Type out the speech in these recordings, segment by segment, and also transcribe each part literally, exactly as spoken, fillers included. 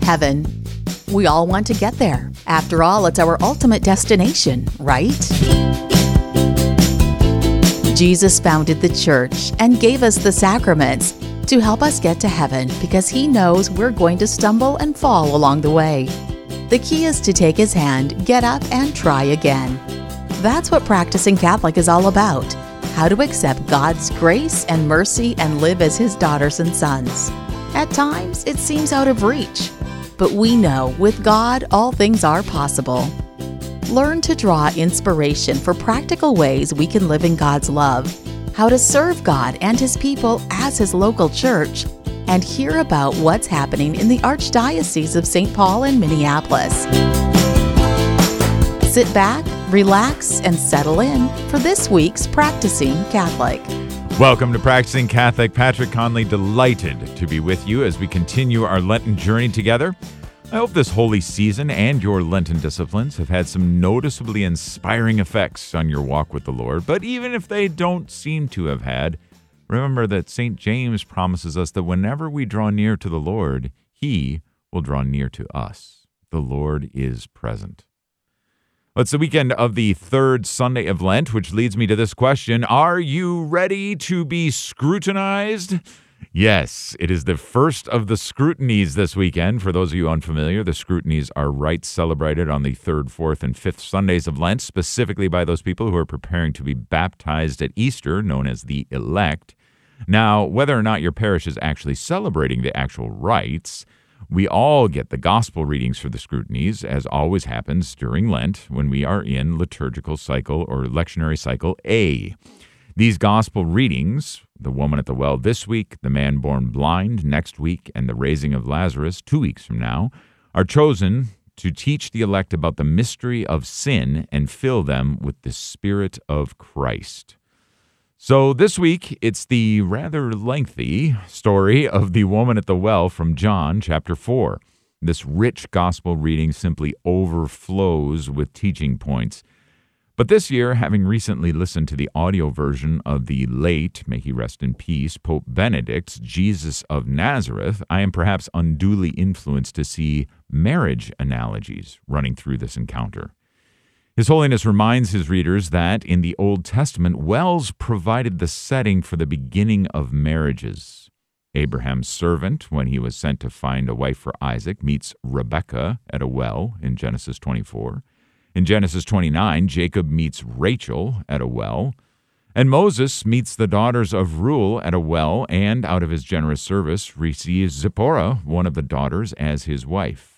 heaven. We all want to get there. After all, it's our ultimate destination, right? Jesus founded the church and gave us the sacraments to help us get to heaven because he knows we're going to stumble and fall along the way. The key is to take his hand, get up, and try again. That's what practicing Catholic is all about. How to accept God's grace and mercy and live as his daughters and sons. At times, it seems out of reach. But we know with God, all things are possible. Learn to draw inspiration for practical ways we can live in God's love, how to serve God and his people as his local church, and hear about what's happening in the Archdiocese of Saint Paul and Minneapolis. Sit back, relax, and settle in for this week's Practicing Catholic. Welcome to Practicing Catholic. Patrick Conley, delighted to be with you as we continue our Lenten journey together. I hope this holy season and your Lenten disciplines have had some noticeably inspiring effects on your walk with the Lord. But even if they don't seem to have had, remember that Saint James promises us that whenever we draw near to the Lord, he will draw near to us. The Lord is present. It's the weekend of the third Sunday of Lent, which leads me to this question. Are you ready to be scrutinized? Yes, it is the first of the scrutinies this weekend. For those of you unfamiliar, the scrutinies are rites celebrated on the third, fourth, and fifth Sundays of Lent, specifically by those people who are preparing to be baptized at Easter, known as the elect. Now, whether or not your parish is actually celebrating the actual rites, we all get the gospel readings for the scrutinies, as always happens during Lent when we are in liturgical cycle or lectionary cycle A. These gospel readings, the woman at the well this week, the man born blind next week, and the raising of Lazarus two weeks from now, are chosen to teach the elect about the mystery of sin and fill them with the Spirit of Christ. So this week, it's the rather lengthy story of the woman at the well from John chapter four. This rich gospel reading simply overflows with teaching points. But this year, having recently listened to the audio version of the late, may he rest in peace, Pope Benedict's Jesus of Nazareth, I am perhaps unduly influenced to see marriage analogies running through this encounter. His Holiness reminds his readers that in the Old Testament, wells provided the setting for the beginning of marriages. Abraham's servant, when he was sent to find a wife for Isaac, meets Rebekah at a well in Genesis twenty-four. In Genesis twenty-nine, Jacob meets Rachel at a well. And Moses meets the daughters of Reuel at a well, and out of his generous service receives Zipporah, one of the daughters, as his wife.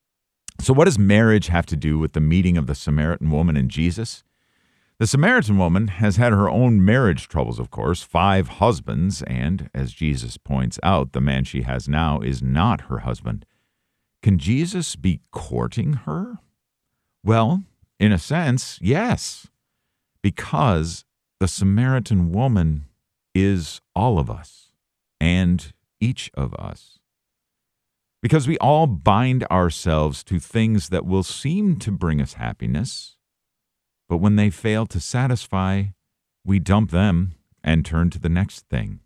So what does marriage have to do with the meeting of the Samaritan woman and Jesus? The Samaritan woman has had her own marriage troubles, of course, five husbands, and, as Jesus points out, the man she has now is not her husband. Can Jesus be courting her? Well, in a sense, yes, because the Samaritan woman is all of us and each of us. Because we all bind ourselves to things that will seem to bring us happiness, but when they fail to satisfy, we dump them and turn to the next thing.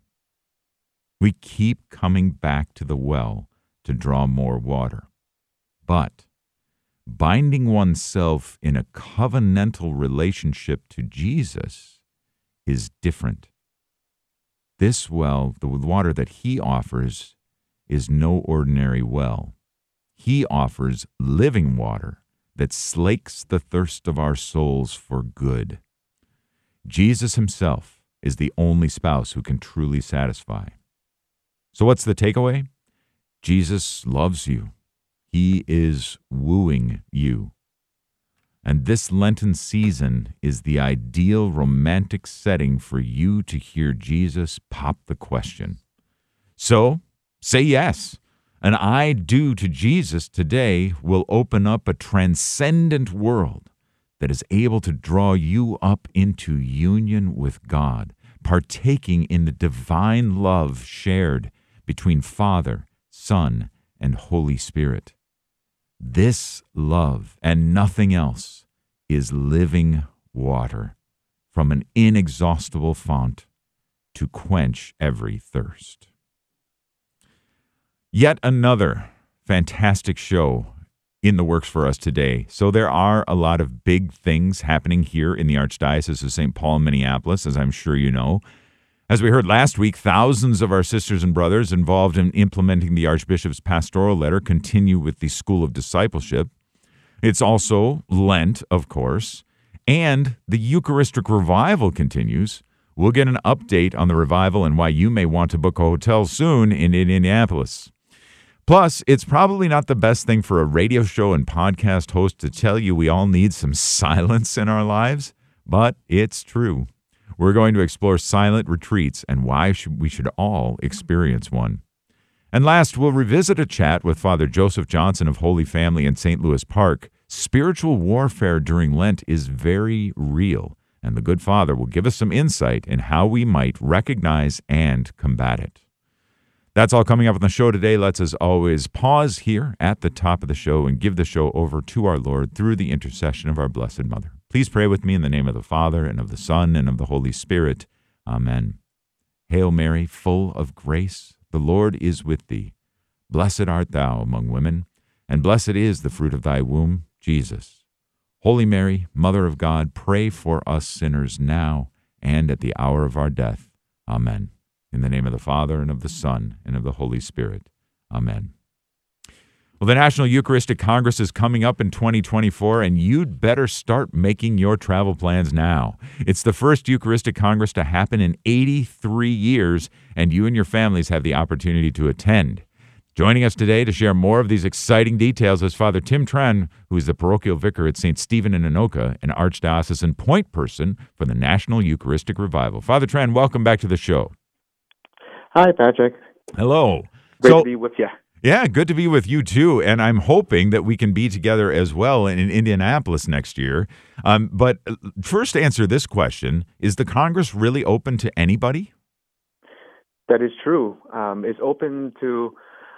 We keep coming back to the well to draw more water. But binding oneself in a covenantal relationship to Jesus is different. This well, the water that he offers, is no ordinary well. He offers living water that slakes the thirst of our souls for good. Jesus himself is the only spouse who can truly satisfy. So what's the takeaway? Jesus loves you. He is wooing you. And this Lenten season is the ideal romantic setting for you to hear Jesus pop the question. So, say yes. An I do to Jesus today will open up a transcendent world that is able to draw you up into union with God, partaking in the divine love shared between Father, Son, and Holy Spirit. This love and nothing else is living water from an inexhaustible fount to quench every thirst. Yet another fantastic show in the works for us today. So there are a lot of big things happening here in the Archdiocese of Saint Paul in Minneapolis, as I'm sure you know. As we heard last week, thousands of our sisters and brothers involved in implementing the Archbishop's pastoral letter continue with the School of Discipleship. It's also Lent, of course, and the Eucharistic Revival continues. We'll get an update on the revival and why you may want to book a hotel soon in Indianapolis. Plus, it's probably not the best thing for a radio show and podcast host to tell you we all need some silence in our lives, but it's true. We're going to explore silent retreats and why we should all experience one. And last, we'll revisit a chat with Father Joseph Johnson of Holy Family in Saint Louis Park. Spiritual warfare during Lent is very real, and the good Father will give us some insight in how we might recognize and combat it. That's all coming up on the show today. Let's, as always, pause here at the top of the show and give the show over to our Lord through the intercession of our Blessed Mother. Please pray with me in the name of the Father, and of the Son, and of the Holy Spirit. Amen. Hail Mary, full of grace, the Lord is with thee. Blessed art thou among women, and blessed is the fruit of thy womb, Jesus. Holy Mary, Mother of God, pray for us sinners now and at the hour of our death. Amen. In the name of the Father, and of the Son, and of the Holy Spirit. Amen. Well, the National Eucharistic Congress is coming up in twenty twenty-four, and you'd better start making your travel plans now. It's the first Eucharistic Congress to happen in eighty-three years, and you and your families have the opportunity to attend. Joining us today to share more of these exciting details is Father Tim Tran, who is the parochial vicar at Saint Stephen in Anoka, an archdiocesan point person for the National Eucharistic Revival. Father Tran, welcome back to the show. Hi, Patrick. Hello. Great so, to be with you. Yeah, good to be with you too, and I'm hoping that we can be together as well in Indianapolis next year. Um, but first, answer this question: is the Congress really open to anybody? That is true. Um, it's open to,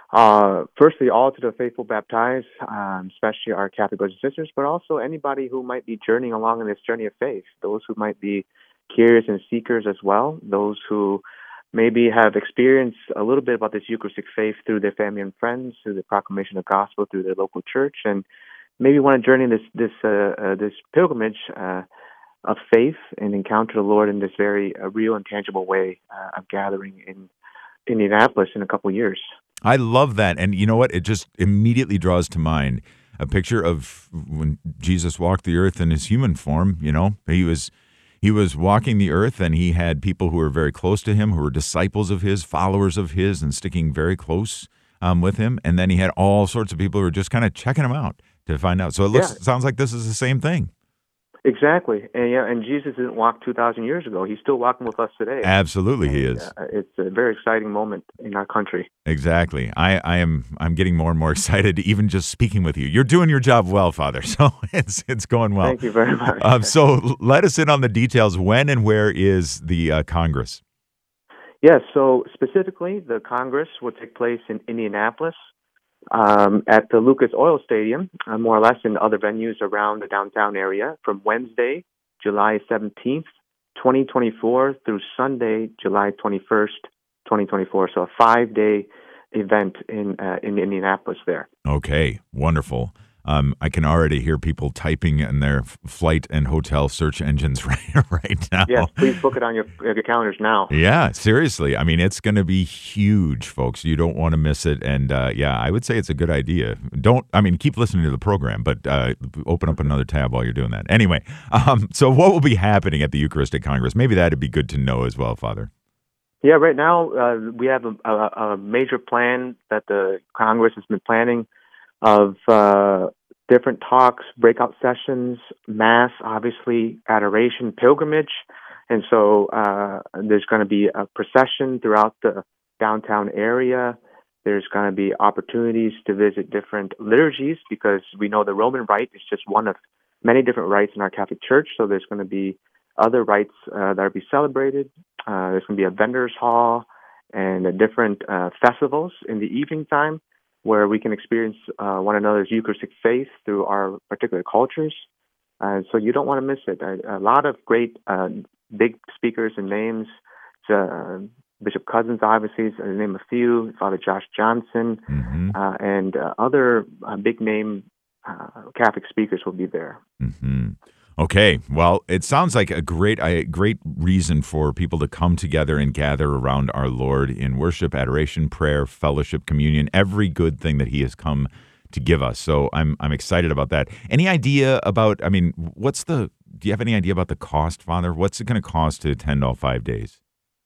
uh, firstly, all to the faithful baptized, um, especially our Catholic brothers and sisters, but also anybody who might be journeying along in this journey of faith, those who might be curious and seekers as well, those who maybe have experienced a little bit about this Eucharistic faith through their family and friends, through the proclamation of the gospel, through their local church, and maybe want to journey this this uh, uh, this pilgrimage uh, of faith and encounter the Lord in this very uh, real and tangible way uh, of gathering in Indianapolis in a couple of years. I love that, and you know what? It just immediately draws to mind a picture of when Jesus walked the earth in his human form. You know, he was. He was walking the earth, and he had people who were very close to him, who were disciples of his, followers of his, and sticking very close um, with him. And then he had all sorts of people who were just kind of checking him out to find out. So it looks, Yeah. sounds like this is the same thing. Exactly, and yeah, and Jesus didn't walk two thousand years ago. He's still walking with us today. Absolutely, and, he is. Uh, it's a very exciting moment in our country. Exactly. I, I am. I'm getting more and more excited, even just speaking with you. You're doing your job well, Father. So it's it's going well. Thank you very much. Um, so let us in on the details. When and where is the uh, Congress? Yes. So specifically, the Congress will take place in Indianapolis. Um, at the Lucas Oil Stadium, uh, more or less in other venues around the downtown area, from Wednesday, July seventeenth, twenty twenty-four, through Sunday, July twenty-first, twenty twenty-four. So a five-day event in uh, in Indianapolis there. Okay, wonderful. Um, I can already hear people typing in their f- flight and hotel search engines right, right now. Yes, please book it on your, your calendars now. Yeah, seriously. I mean, it's going to be huge, folks. You don't want to miss it. And uh, yeah, I would say it's a good idea. Don't, I mean, keep listening to the program, but uh, open up another tab while you're doing that. Anyway, um, so what will be happening at the Eucharistic Congress? Maybe that'd be good to know as well, Father. Yeah, right now uh, we have a, a, a major plan that the Congress has been planning of uh, different talks, breakout sessions, mass, obviously, adoration, pilgrimage. And so uh, there's going to be a procession throughout the downtown area. There's going to be opportunities to visit different liturgies because we know the Roman Rite is just one of many different rites in our Catholic Church. So there's going to be other rites uh, that will be celebrated. Uh, there's going to be a vendor's hall and uh, different uh, festivals in the evening time where we can experience uh, one another's Eucharistic faith through our particular cultures. Uh, so you don't want to miss it. A, a lot of great uh, big speakers and names. It's a Bishop Cousins, obviously, is to name a few, Father Josh Johnson, Mm-hmm. uh, and uh, other uh, big-name uh, Catholic speakers will be there. Mm-hmm. Okay, well, it sounds like a great, a great reason for people to come together and gather around our Lord in worship, adoration, prayer, fellowship, communion, every good thing that He has come to give us. So I'm I'm excited about that. Any idea about? I mean, what's the? Do you have any idea about the cost, Father? What's it going to cost to attend all five days?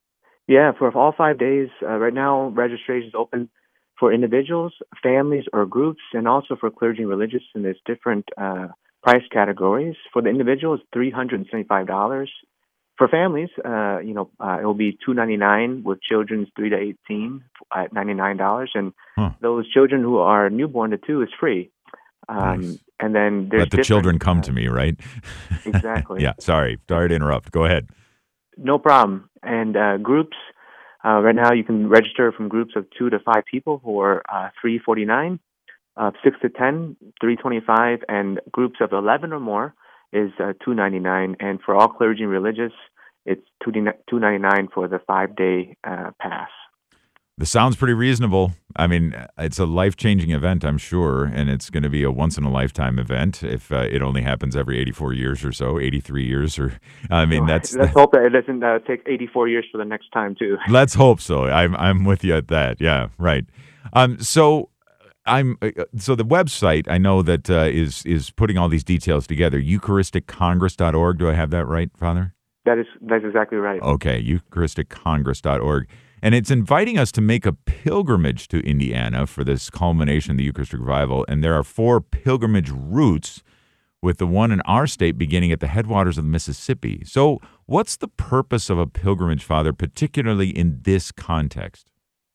Yeah, for all five days, uh, right now, registration is open for individuals, families, or groups, and also for clergy and religious, and there's different uh, price categories. For the individual, it's three hundred seventy-five dollars. For families, uh, you know, uh, it will be two hundred ninety-nine dollars with children's three to eighteen at ninety-nine dollars, and Huh. those children who are newborn to two is free. Um, Nice. And then there's Let the different, children come uh, to me, right? Exactly. Yeah, sorry. Sorry to interrupt. Go ahead. No problem. And uh, groups, uh, right now you can register from groups of two to five people for uh, three forty-nine, uh, six to ten, three twenty-five, and groups of eleven or more is uh, two ninety-nine. And for all clergy and religious, it's two ninety-nine for the five day uh, pass. This sounds pretty reasonable. I mean, it's a life-changing event, I'm sure, and it's going to be a once-in-a-lifetime event if uh, it only happens every eighty-four years or so, eighty-three years, or I mean, that's. Let's hope that it doesn't uh, take eighty-four years for the next time too. Let's hope so. I'm I'm with you at that. Yeah, right. Um, so I'm uh, so the website I know that uh, is is putting all these details together. Eucharistic Congress dot org. Do I have that right, Father? That is that's exactly right. Okay, Eucharistic Congress dot org. And it's inviting us to make a pilgrimage to Indiana for this culmination of the Eucharistic Revival. And there are four pilgrimage routes, with the one in our state beginning at the headwaters of the Mississippi. So what's the purpose of a pilgrimage, Father, particularly in this context?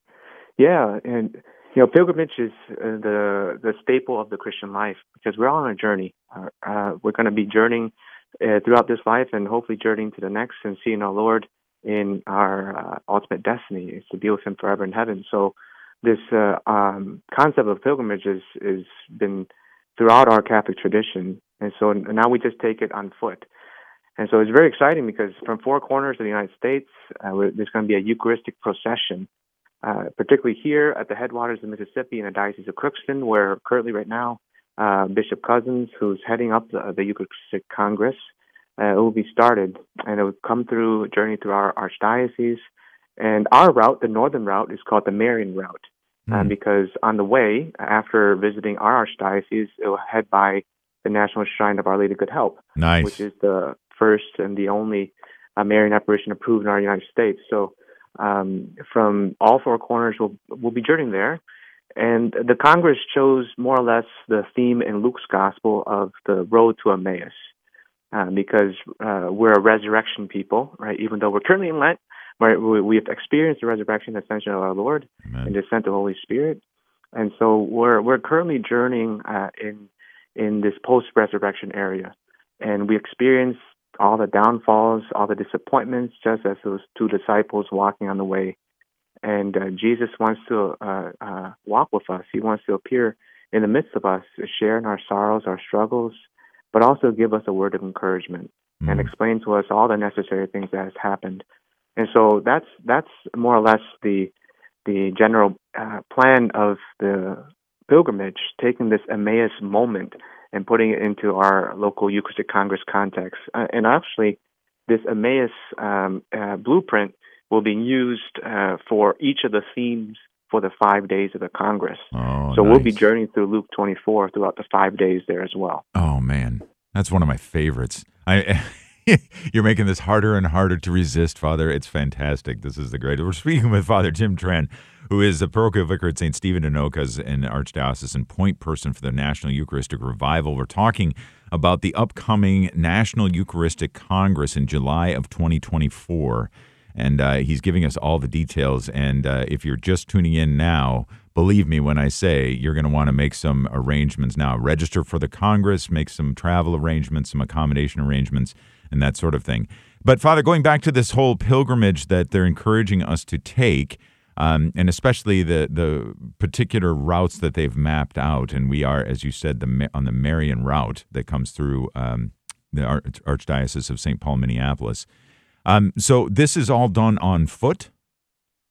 Yeah, and you know, pilgrimage is uh, the the staple of the Christian life because we're all on a journey. Uh, uh, we're going to be journeying uh, throughout this life and hopefully journeying to the next and seeing our Lord in our uh, ultimate destiny is to be with Him forever in heaven. So this uh, um, concept of pilgrimage is is been throughout our Catholic tradition, and so now we just take it on foot. And so it's very exciting because from four corners of the United States, uh, there's going to be a Eucharistic procession, uh, particularly here at the headwaters of the Mississippi in the Diocese of Crookston, where currently right now uh, Bishop Cousins, who's heading up the, the Eucharistic Congress, Uh, it will be started, and it will come through, journey through our archdiocese. And our route, the northern route, is called the Marian route, mm. uh, because on the way, after visiting our archdiocese, it will head by the National Shrine of Our Lady of Good Help, nice. which is the first and the only uh, Marian apparition approved in our United States. So um, from all four corners, we'll, we'll be journeying there. And the Congress chose more or less the theme in Luke's Gospel of the road to Emmaus. Uh, because uh, we're a resurrection people, right? Even though we're currently in Lent, where we have experienced the resurrection and ascension of our Lord Amen. and descent of the Holy Spirit, and so we're we're currently journeying uh, in in this post-resurrection area, and we experience all the downfalls, all the disappointments, just as those two disciples walking on the way. And uh, Jesus wants to uh, uh, walk with us. He wants to appear in the midst of us, to share in our sorrows, our struggles, but also give us a word of encouragement mm. and explain to us all the necessary things that has happened. And so that's that's more or less the the general uh, plan of the pilgrimage, taking this Emmaus moment and putting it into our local Eucharistic Congress context. Uh, and actually, this Emmaus um, uh, blueprint will be used uh, for each of the themes for the five days of the Congress. Oh, so nice. We'll be journeying through Luke twenty-four throughout the five days there as well. Oh, man. That's one of my favorites. I, you're making this harder and harder to resist, Father. It's fantastic. This is the greatest. We're speaking with Father Jim Tran, who is the parochial vicar at Saint Stephen in Anoka in Archdiocese and point person for the National Eucharistic Revival. We're talking about the upcoming National Eucharistic Congress in July of twenty twenty-four. And uh, he's giving us all the details. And uh, if you're just tuning in now, believe me when I say you're going to want to make some arrangements now. Register for the Congress, make some travel arrangements, some accommodation arrangements, and that sort of thing. But, Father, going back to this whole pilgrimage that they're encouraging us to take, um, and especially the the particular routes that they've mapped out, and we are, as you said, the on the Marian route that comes through um, the Arch- Archdiocese of Saint Paul, Minneapolis. Um, so this is all done on foot?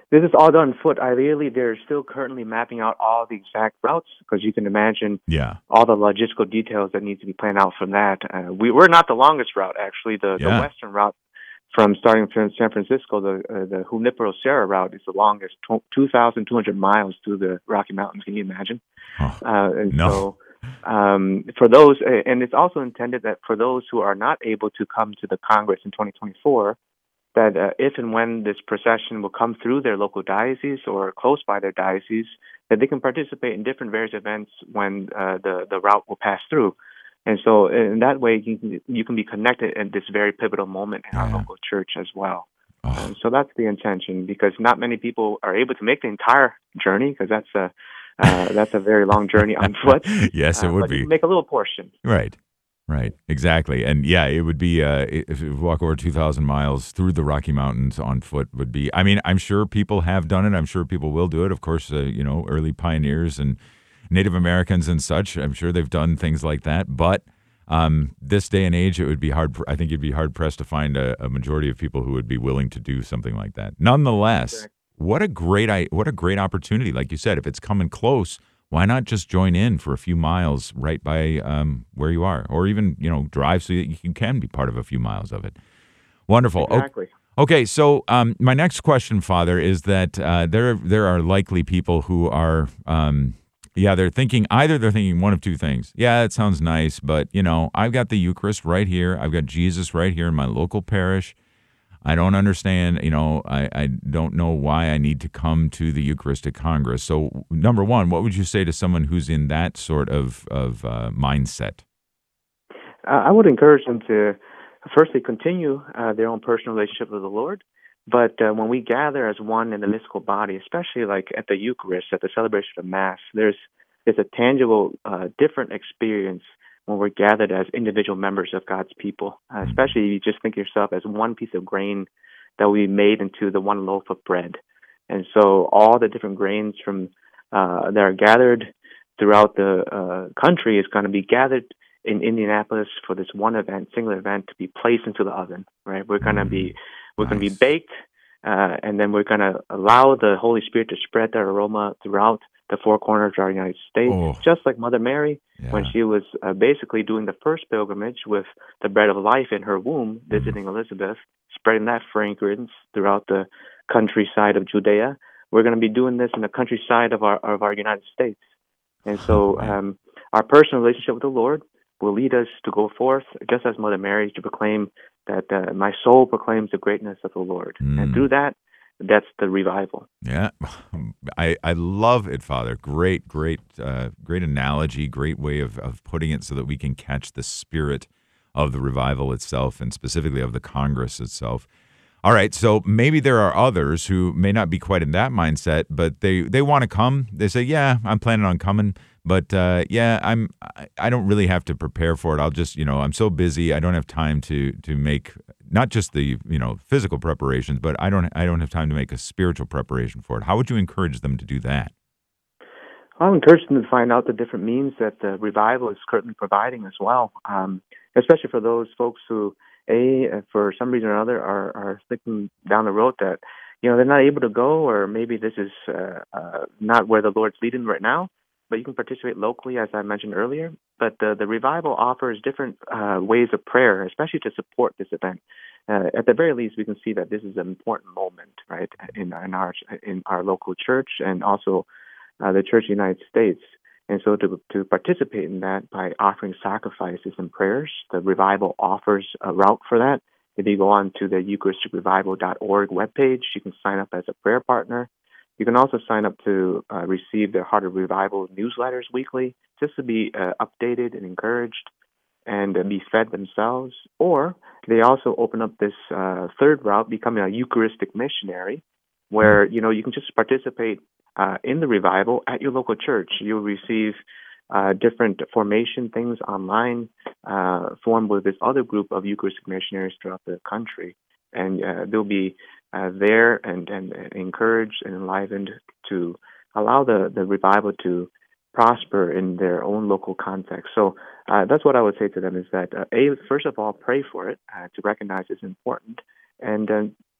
This is all done foot. Ideally, they're still currently mapping out all the exact routes because you can imagine Yeah. all the logistical details that need to be planned out from that. Uh, we, we're not the longest route, actually. The, Yeah. the western route from starting from San Francisco, the uh, the Junipero Serra route is the longest, two thousand two hundred miles through the Rocky Mountains. Can you imagine? Oh, Uh, and no. so um, for those, and it's also intended that for those who are not able to come to the Congress in twenty twenty-four, that uh, if and when this procession will come through their local diocese or close by their diocese, that they can participate in different various events when uh, the, the route will pass through. And so in that way, you can, you can be connected at this very pivotal moment in Yeah. our local church as well. Oh. And so that's the intention, because not many people are able to make the entire journey, because that's a, uh, that's a very long journey on foot. Yes, it Uh, would but you be. can make a little portion. Right. Right. Exactly. And yeah, it would be, uh, if you walk over two thousand miles through the Rocky Mountains on foot would be, I mean, I'm sure people have done it. I'm sure people will do it. Of course, uh, you know, early pioneers and Native Americans and such, I'm sure they've done things like that. But um, this day and age, it would be hard. I think you'd be hard pressed to find a, a majority of people who would be willing to do something like that. Nonetheless, Exactly. what a great, I, what a great opportunity. Like you said, if it's coming close, why not just join in for a few miles right by um, where you are, or even, you know, drive so that you can be part of a few miles of it. Wonderful. O- Exactly. Okay, so um, my next question, Father, is that uh, there there are likely people who are, um, yeah, they're thinking, either they're thinking one of two things. Yeah, it sounds nice, but, you know, I've got the Eucharist right here. I've got Jesus right here in my local parish. I don't understand, you know, I, I don't know why I need to come to the Eucharistic Congress. So, number one, what would you say to someone who's in that sort of, of uh, mindset? Uh, I would encourage them to firstly continue uh, their own personal relationship with the Lord. But uh, when we gather as one in the mystical body, especially like at the Eucharist, at the celebration of Mass, there's there's a tangible, uh, different experience when we're gathered as individual members of God's people. Uh, especially if you just think of yourself as one piece of grain that we made into the one loaf of bread. And so all the different grains from uh, that are gathered throughout the uh, country is going to be gathered in Indianapolis for this one event, single event, to be placed into the oven. Right? We're going to be we're Nice. going to be baked, uh, and then we're going to allow the Holy Spirit to spread that aroma throughout the four corners of our United States, Oh. just like Mother Mary Yeah. when she was uh, basically doing the first pilgrimage with the bread of life in her womb, visiting Elizabeth, spreading that fragrance throughout the countryside of Judea. We're going to be doing this in the countryside of our of our United States. And so Oh, man. um, our personal relationship with the Lord will lead us to go forth, just as Mother Mary, to proclaim that uh, my soul proclaims the greatness of the Lord. Mm. And through that, that's the revival. Yeah, I, I love it, Father. Great, great, uh, great analogy, great way of, of putting it so that we can catch the spirit of the revival itself and specifically of the Congress itself. All right, so maybe there are others who may not be quite in that mindset, but they, they want to come. They say, yeah, I'm planning on coming, but uh, yeah, I'm I- I don't really have to prepare for it. I'll just, you know, I'm so busy. I don't have time to to make not just the, you know, physical preparations, but I don't I don't have time to make a spiritual preparation for it. How would you encourage them to do that? I'll encourage them to find out the different means that the revival is currently providing as well, um, especially for those folks who, A, for some reason or other, are, are thinking down the road that, you know, they're not able to go, or maybe this is uh, uh, not where the Lord's leading right now, but you can participate locally, as I mentioned earlier. But the, the revival offers different uh, ways of prayer, especially to support this event. Uh, at the very least, we can see that this is an important moment, right, in, in our in our local church and also uh, the Church of the United States. And so to to participate in that by offering sacrifices and prayers, the revival offers a route for that. If you go on to the Eucharistic Revival dot org webpage, you can sign up as a prayer partner. You can also sign up to uh, receive the Heart of Revival newsletters weekly, just to be uh, updated and encouraged and uh, be fed themselves. Or they also open up this uh, third route, becoming a Eucharistic missionary, where, you know, you can just participate uh, in the revival at your local church. You'll receive uh, different formation things online, uh, formed with this other group of Eucharistic missionaries throughout the country. And uh, they'll be uh, there and, and encouraged and enlivened to allow the, the revival to prosper in their own local context. So uh, that's what I would say to them is that, uh, A, first of all, pray for it, uh, to recognize it's important, and uh,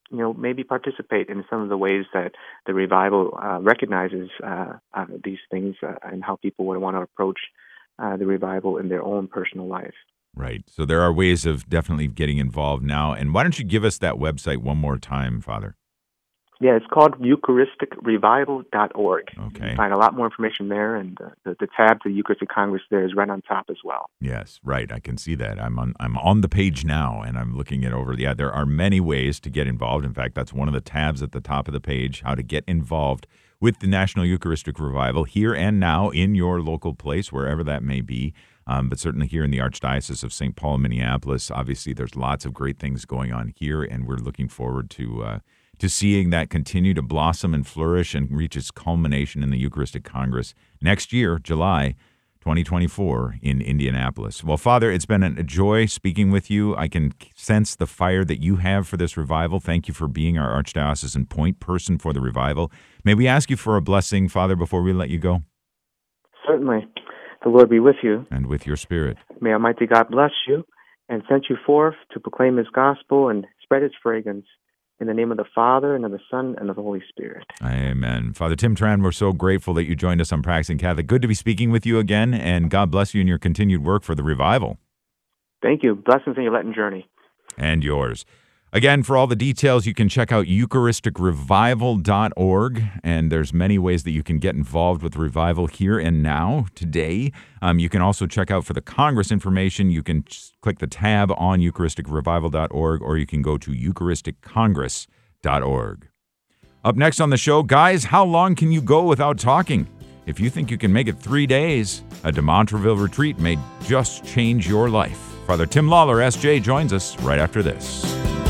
you know, maybe participate in some of the ways that the revival uh, recognizes uh, uh, these things uh, and how people would want to approach uh, the revival in their own personal life. Right. So there are ways of definitely getting involved now. And why don't you give us that website one more time, Father? Yeah, it's called Eucharistic Revival dot org. Okay. You can find a lot more information there, and uh, the, the tab to the Eucharistic Congress there is right on top as well. Yes, right. I can see that. I'm on I'm on the page now, and I'm looking it over. Yeah, there are many ways to get involved. In fact, that's one of the tabs at the top of the page, how to get involved with the National Eucharistic Revival here and now in your local place, wherever that may be. Um, but certainly here in the Archdiocese of Saint Paul, Minneapolis, obviously there's lots of great things going on here, and we're looking forward to uh, to seeing that continue to blossom and flourish and reach its culmination in the Eucharistic Congress next year, July twenty twenty-four, in Indianapolis. Well, Father, it's been a joy speaking with you. I can sense the fire that you have for this revival. Thank you for being our Archdiocesan point person for the revival. May we ask you for a blessing, Father, before we let you go? Certainly. The Lord be with you. And with your spirit. May Almighty God bless you and send you forth to proclaim His gospel and spread His fragrance. In the name of the Father, and of the Son, and of the Holy Spirit. Amen. Father Tim Tran, we're so grateful that you joined us on Practicing Catholic. Good to be speaking with you again, and God bless you in your continued work for the revival. Thank you. Blessings in your Lenten journey. And yours. Again, for all the details, you can check out Eucharistic Revival dot org, and there's many ways that you can get involved with revival here and now, today. Um, you can also check out for the Congress information. You can click the tab on Eucharistic Revival dot org, or you can go to Eucharistic Congress dot org. Up next on the show, guys, how long can you go without talking? If you think you can make it three days, a De Montreville retreat may just change your life. Father Tim Lawler, S J, joins us right after this.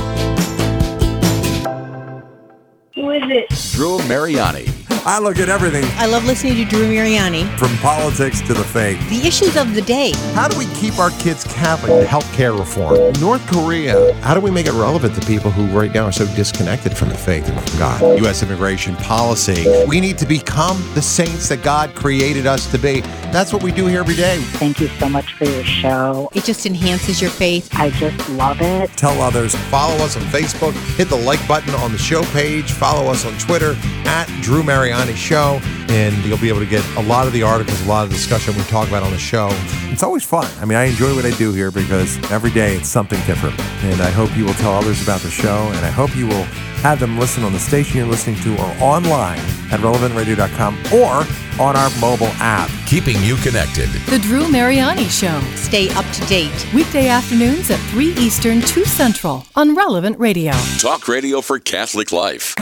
Who is it? Drew Mariani. I look at everything. I love listening to Drew Mariani. From politics to the faith. The issues of the day. How do we keep our kids Catholic? Healthcare reform. North Korea. How do we make it relevant to people who right now are so disconnected from the faith and from God? U S immigration policy. We need to become the saints that God created us to be. That's what we do here every day. Thank you so much for your show. It just enhances your faith. I just love it. Tell others. Follow us on Facebook. Hit the like button on the show page. Follow us on Twitter at Drew Mariani Show, and you'll be able to get a lot of the articles, a lot of the discussion we talk about on the show. It's always fun. I mean, I enjoy what I do here because every day it's something different. And I hope you will tell others about the show, and I hope you will have them listen on the station you're listening to or online at relevant radio dot com or on our mobile app. Keeping you connected. The Drew Mariani Show. Stay up to date. Weekday afternoons at three Eastern, two Central on Relevant Radio. Talk radio for Catholic life.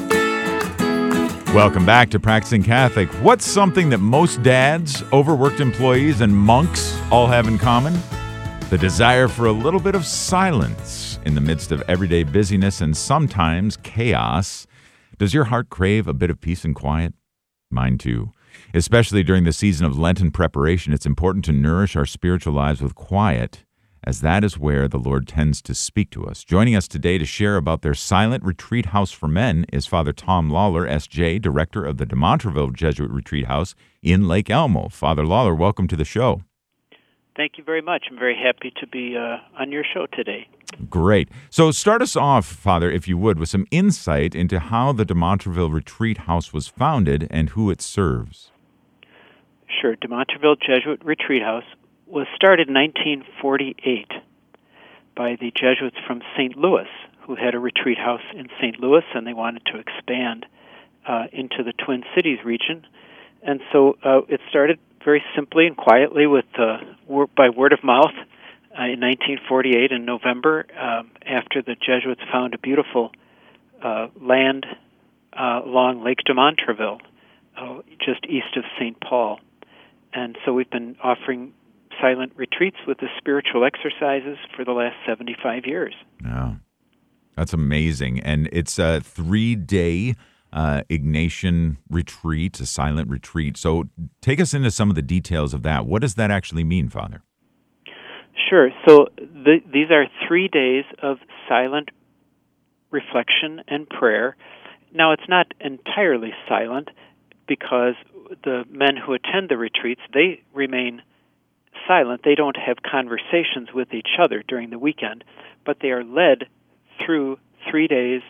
Welcome back to Practicing Catholic. What's something that most dads, overworked employees, and monks all have in common? The desire for a little bit of silence in the midst of everyday busyness and sometimes chaos. Does your heart crave a bit of peace and quiet? Mine too. Especially during the season of Lenten preparation, it's important to nourish our spiritual lives with quiet, as that is where the Lord tends to speak to us. Joining us today to share about their silent retreat house for men is Father Tom Lawler, S J, director of the De Montreville Jesuit Retreat House in Lake Elmo. Father Lawler, welcome to the show. Thank you very much. I'm very happy to be uh, on your show today. Great. So start us off, Father, if you would, with some insight into how the De Montreville Retreat House was founded and who it serves. Sure. De Montreville Jesuit Retreat House was started in nineteen forty-eight by the Jesuits from Saint Louis, who had a retreat house in Saint Louis, and they wanted to expand uh, into the Twin Cities region. And so uh, it started very simply and quietly with uh, wor- by word of mouth uh, in nineteen forty-eight in November, um, after the Jesuits found a beautiful uh, land uh, along Lake de Montreville, uh, just east of Saint Paul. And so we've been offering silent retreats with the spiritual exercises for the last seventy-five years. Yeah, that's amazing. And it's a three-day uh, Ignatian retreat, a silent retreat. So take us into some of the details of that. What does that actually mean, Father? Sure. So the, these are three days of silent reflection and prayer. Now, it's not entirely silent because the men who attend the retreats, they remain silent. They don't have conversations with each other during the weekend, but they are led through three days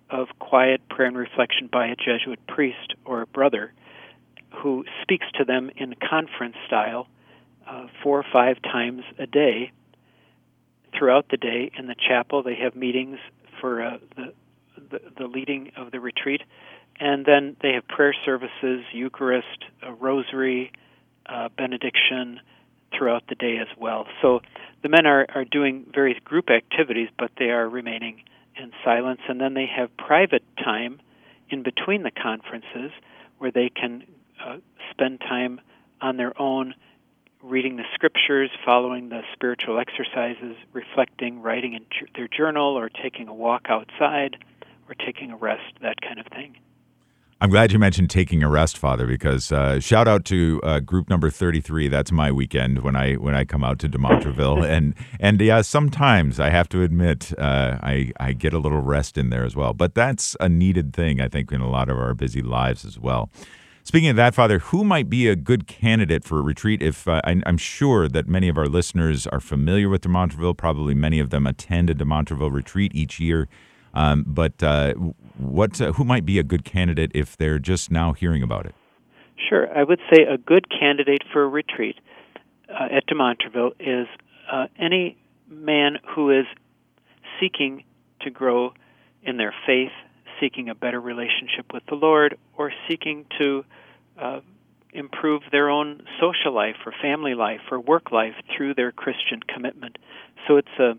of quiet prayer and reflection by a Jesuit priest or a brother who speaks to them in conference style uh, four or five times a day. Throughout the day in the chapel, they have meetings for uh, the, the the leading of the retreat, and then they have prayer services, Eucharist, a rosary, uh, benediction throughout the day as well. So the men are, are doing various group activities, but they are remaining in silence, and then they have private time in between the conferences where they can uh, spend time on their own reading the scriptures, following the spiritual exercises, reflecting, writing in j- their journal, or taking a walk outside, or taking a rest, that kind of thing. I'm glad you mentioned taking a rest, Father, because uh, shout out to uh, group number thirty-three. That's my weekend when I when I come out to De Montreville, and and yeah, sometimes I have to admit uh, I I get a little rest in there as well. But that's a needed thing, I think, in a lot of our busy lives as well. Speaking of that, Father, who might be a good candidate for a retreat? If uh, I, I'm sure that many of our listeners are familiar with De Montreville, probably many of them attend a De Montreville retreat each year. Um, but uh, what, uh, who might be a good candidate if they're just now hearing about it? Sure. I would say a good candidate for a retreat uh, at De Montreville is uh, any man who is seeking to grow in their faith, seeking a better relationship with the Lord, or seeking to uh, improve their own social life or family life or work life through their Christian commitment. So it's a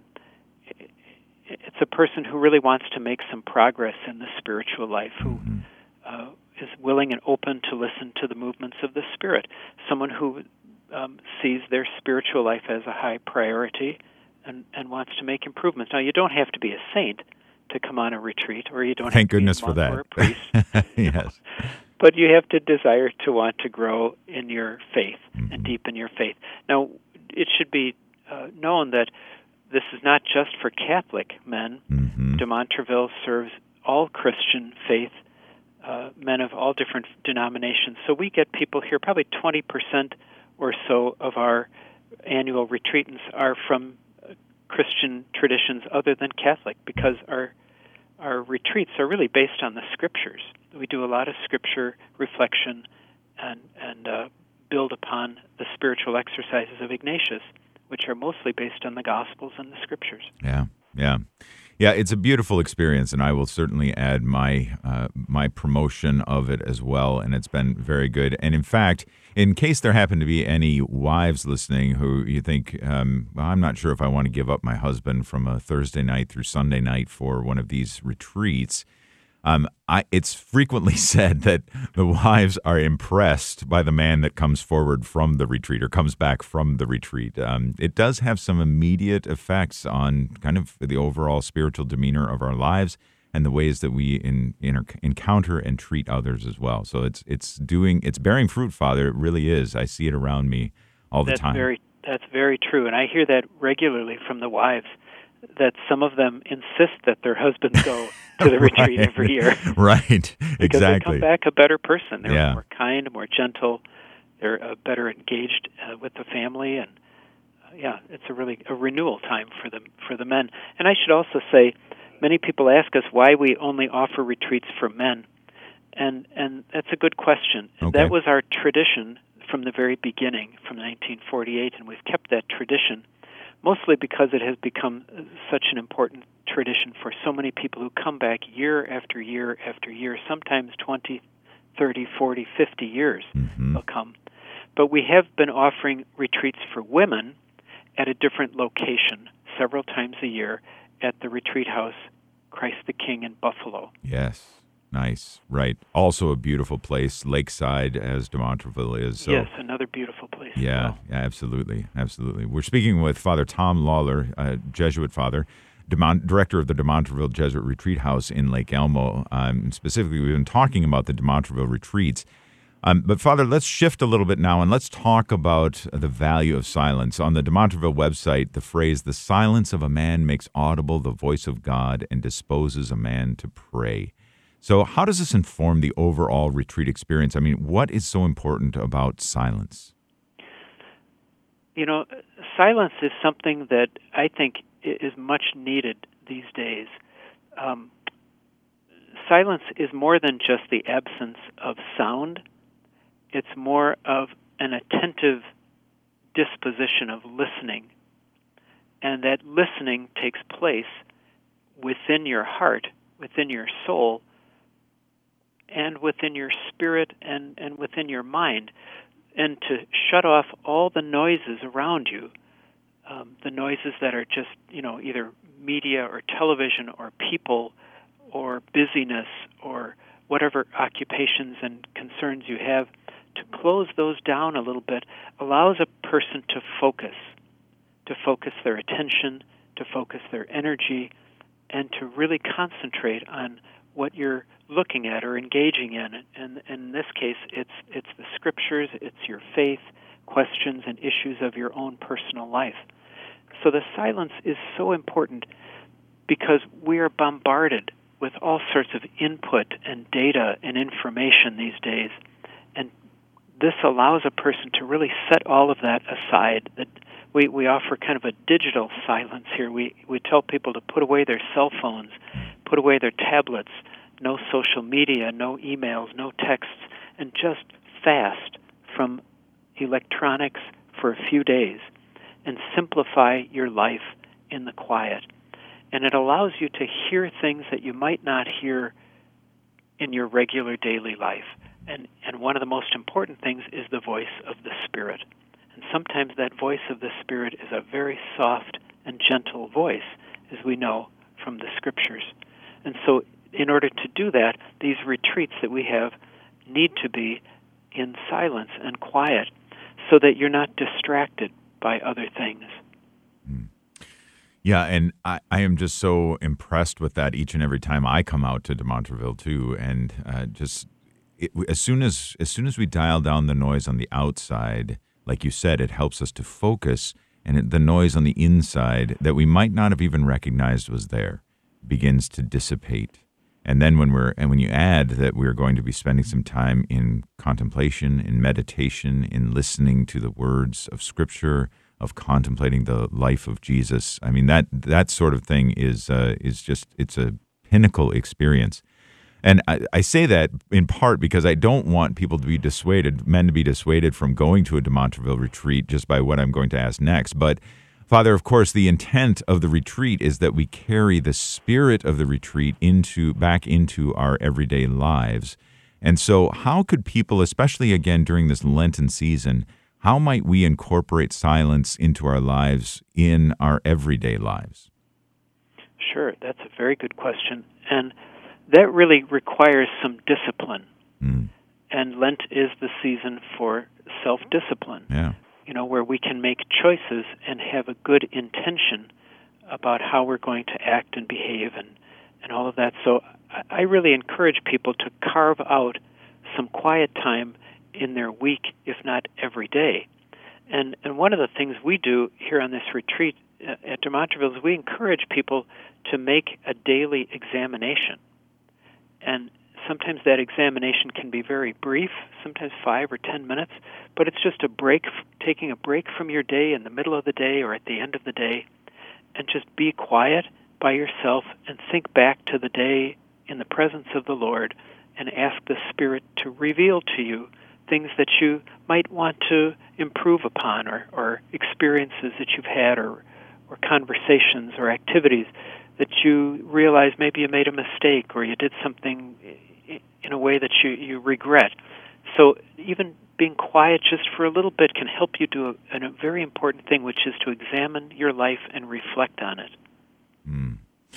it's a person who really wants to make some progress in the spiritual life, who uh, is willing and open to listen to the movements of the Spirit, someone who um, sees their spiritual life as a high priority and, and wants to make improvements. Now, you don't have to be a saint to come on a retreat, or you don't Thank have to goodness be a for monk that. or a priest. Yes. But you have to desire to want to grow in your faith Mm-hmm. and deepen your faith. Now, it should be uh, known that this is not just for Catholic men. Mm-hmm. De Montreville serves all Christian faith, uh, men of all different denominations. So we get people here, probably twenty percent or so of our annual retreatants are from uh, Christian traditions other than Catholic, because our our retreats are really based on the Scriptures. We do a lot of Scripture reflection and, and uh, build upon the spiritual exercises of Ignatius, which are mostly based on the Gospels and the Scriptures. Yeah, yeah. Yeah, it's a beautiful experience, and I will certainly add my uh, my promotion of it as well, and it's been very good. And in fact, in case there happen to be any wives listening who you think, um, well, I'm not sure if I want to give up my husband from a Thursday night through Sunday night for one of these retreats, Um, I, it's frequently said that the wives are impressed by the man that comes forward from the retreat or comes back from the retreat. Um, it does have some immediate effects on kind of the overall spiritual demeanor of our lives and the ways that we in, in, encounter and treat others as well. So it's it's doing it's bearing fruit, Father. It really is. I see it around me all the that's time. Very, that's very true, and I hear that regularly from the wives, that some of them insist that their husbands go to the right. retreat every year. Right, because exactly. they come back a better person. They're yeah. more kind, more gentle. They're uh, better engaged uh, with the family, and uh, yeah, it's a really a renewal time for them for the men. And I should also say, many people ask us why we only offer retreats for men, and and that's a good question. Okay. That was our tradition from the very beginning, from nineteen forty-eight, and we've kept that tradition, mostly because it has become such an important tradition for so many people who come back year after year after year, sometimes twenty, thirty, forty, fifty years mm-hmm. they'll come. But we have been offering retreats for women at a different location several times a year at the Retreat House, Christ the King in Buffalo. Yes. Nice. Right. Also a beautiful place, lakeside, as De Montreville is. So, yes, another beautiful place. Yeah, well. yeah, absolutely. Absolutely. We're speaking with Father Tom Lawler, a Jesuit father, De Mon- director of the De Montreville Jesuit Retreat House in Lake Elmo. Um, specifically, we've been talking about the De Montreville retreats. Um, but, Father, let's shift a little bit now and let's talk about the value of silence. On the De Montreville website, the phrase, "the silence of a man makes audible the voice of God and disposes a man to pray." So how does this inform the overall retreat experience? I mean, what is so important about silence? You know, silence is something that I think is much needed these days. Um, silence is more than just the absence of sound. It's more of an attentive disposition of listening. And that listening takes place within your heart, within your soul, and within your spirit and, and within your mind. And to shut off all the noises around you, um, the noises that are just, you know, either media or television or people or busyness or whatever occupations and concerns you have, to close those down a little bit allows a person to focus, to focus their attention, to focus their energy, and to really concentrate on what you're looking at or engaging in. And, and in this case, it's it's the scriptures, it's your faith, questions and issues of your own personal life. So the silence is so important because we are bombarded with all sorts of input and data and information these days. And this allows a person to really set all of that aside. That we, we offer kind of a digital silence here. We, we tell people to put away their cell phones, put away their tablets, no social media, no emails, no texts, and just fast from electronics for a few days and simplify your life in the quiet. And it allows you to hear things that you might not hear in your regular daily life. And, and one of the most important things is the voice of the Spirit. And sometimes that voice of the Spirit is a very soft and gentle voice, as we know from the Scriptures. And so in order to do that, these retreats that we have need to be in silence and quiet so that you're not distracted by other things. Mm. Yeah, and I, I am just so impressed with that each and every time I come out to De Montreville, too. And uh, just it, as soon as as soon as we dial down the noise on the outside, like you said, it helps us to focus, and it, the noise on the inside that we might not have even recognized was there begins to dissipate. And then when we're and when you add that we're going to be spending some time in contemplation, in meditation, in listening to the words of Scripture, of contemplating the life of Jesus, I mean that that sort of thing is uh, is just it's a pinnacle experience. And I, I say that in part because I don't want people to be dissuaded, men to be dissuaded from going to a De Montreville retreat just by what I'm going to ask next. But Father, of course, the intent of the retreat is that we carry the spirit of the retreat into back into our everyday lives. And so how could people, especially again during this Lenten season, how might we incorporate silence into our lives in our everyday lives? Sure, that's a very good question. And that really requires some discipline. Mm. And Lent is the season for self-discipline. Yeah. You know, where we can make choices and have a good intention about how we're going to act and behave and, and all of that. So I really encourage people to carve out some quiet time in their week, if not every day. And and one of the things we do here on this retreat at De Montreville is we encourage people to make a daily examination. And sometimes that examination can be very brief, sometimes five or ten minutes, but it's just a break, taking a break from your day in the middle of the day or at the end of the day, and just be quiet by yourself and think back to the day in the presence of the Lord and ask the Spirit to reveal to you things that you might want to improve upon or, or experiences that you've had or, or conversations or activities that you realize maybe you made a mistake or you did something in a way that you, you regret. So even being quiet just for a little bit can help you do a, a very important thing, which is to examine your life and reflect on it. Mm.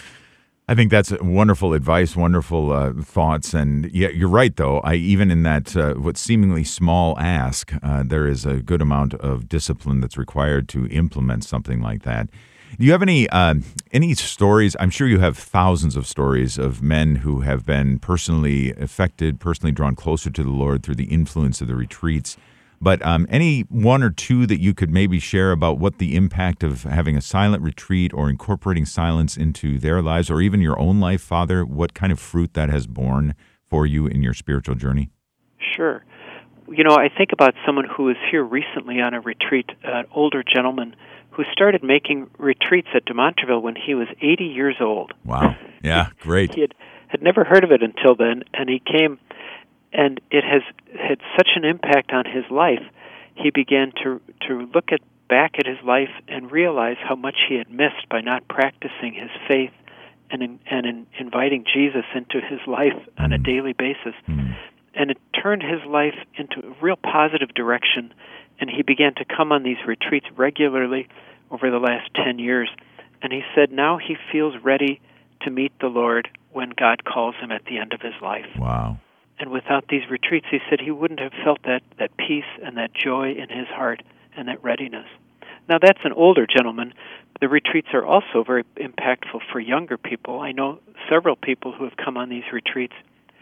I think that's wonderful advice, wonderful uh, thoughts. And yeah, you're right, though. I even in that uh, what seemingly small ask, uh, there is a good amount of discipline that's required to implement something like that. Do you have any uh, any stories? I'm sure you have thousands of stories of men who have been personally affected, personally drawn closer to the Lord through the influence of the retreats. But um, any one or two that you could maybe share about what the impact of having a silent retreat or incorporating silence into their lives or even your own life, Father, what kind of fruit that has borne for you in your spiritual journey? Sure. You know, I think about someone who was here recently on a retreat, an older gentleman who started making retreats at De Montreville when he was eighty years old. Wow. Yeah, great. he had had never heard of it until then, and he came, and it has had such an impact on his life. He began to to look at back at his life and realize how much he had missed by not practicing his faith and in, and in inviting Jesus into his life on a daily basis. Mm. And it turned his life into a real positive direction, and he began to come on these retreats regularly over the last ten years. And he said now he feels ready to meet the Lord when God calls him at the end of his life. Wow. And without these retreats, he said he wouldn't have felt that, that peace and that joy in his heart and that readiness. Now, that's an older gentleman. The retreats are also very impactful for younger people. I know several people who have come on these retreats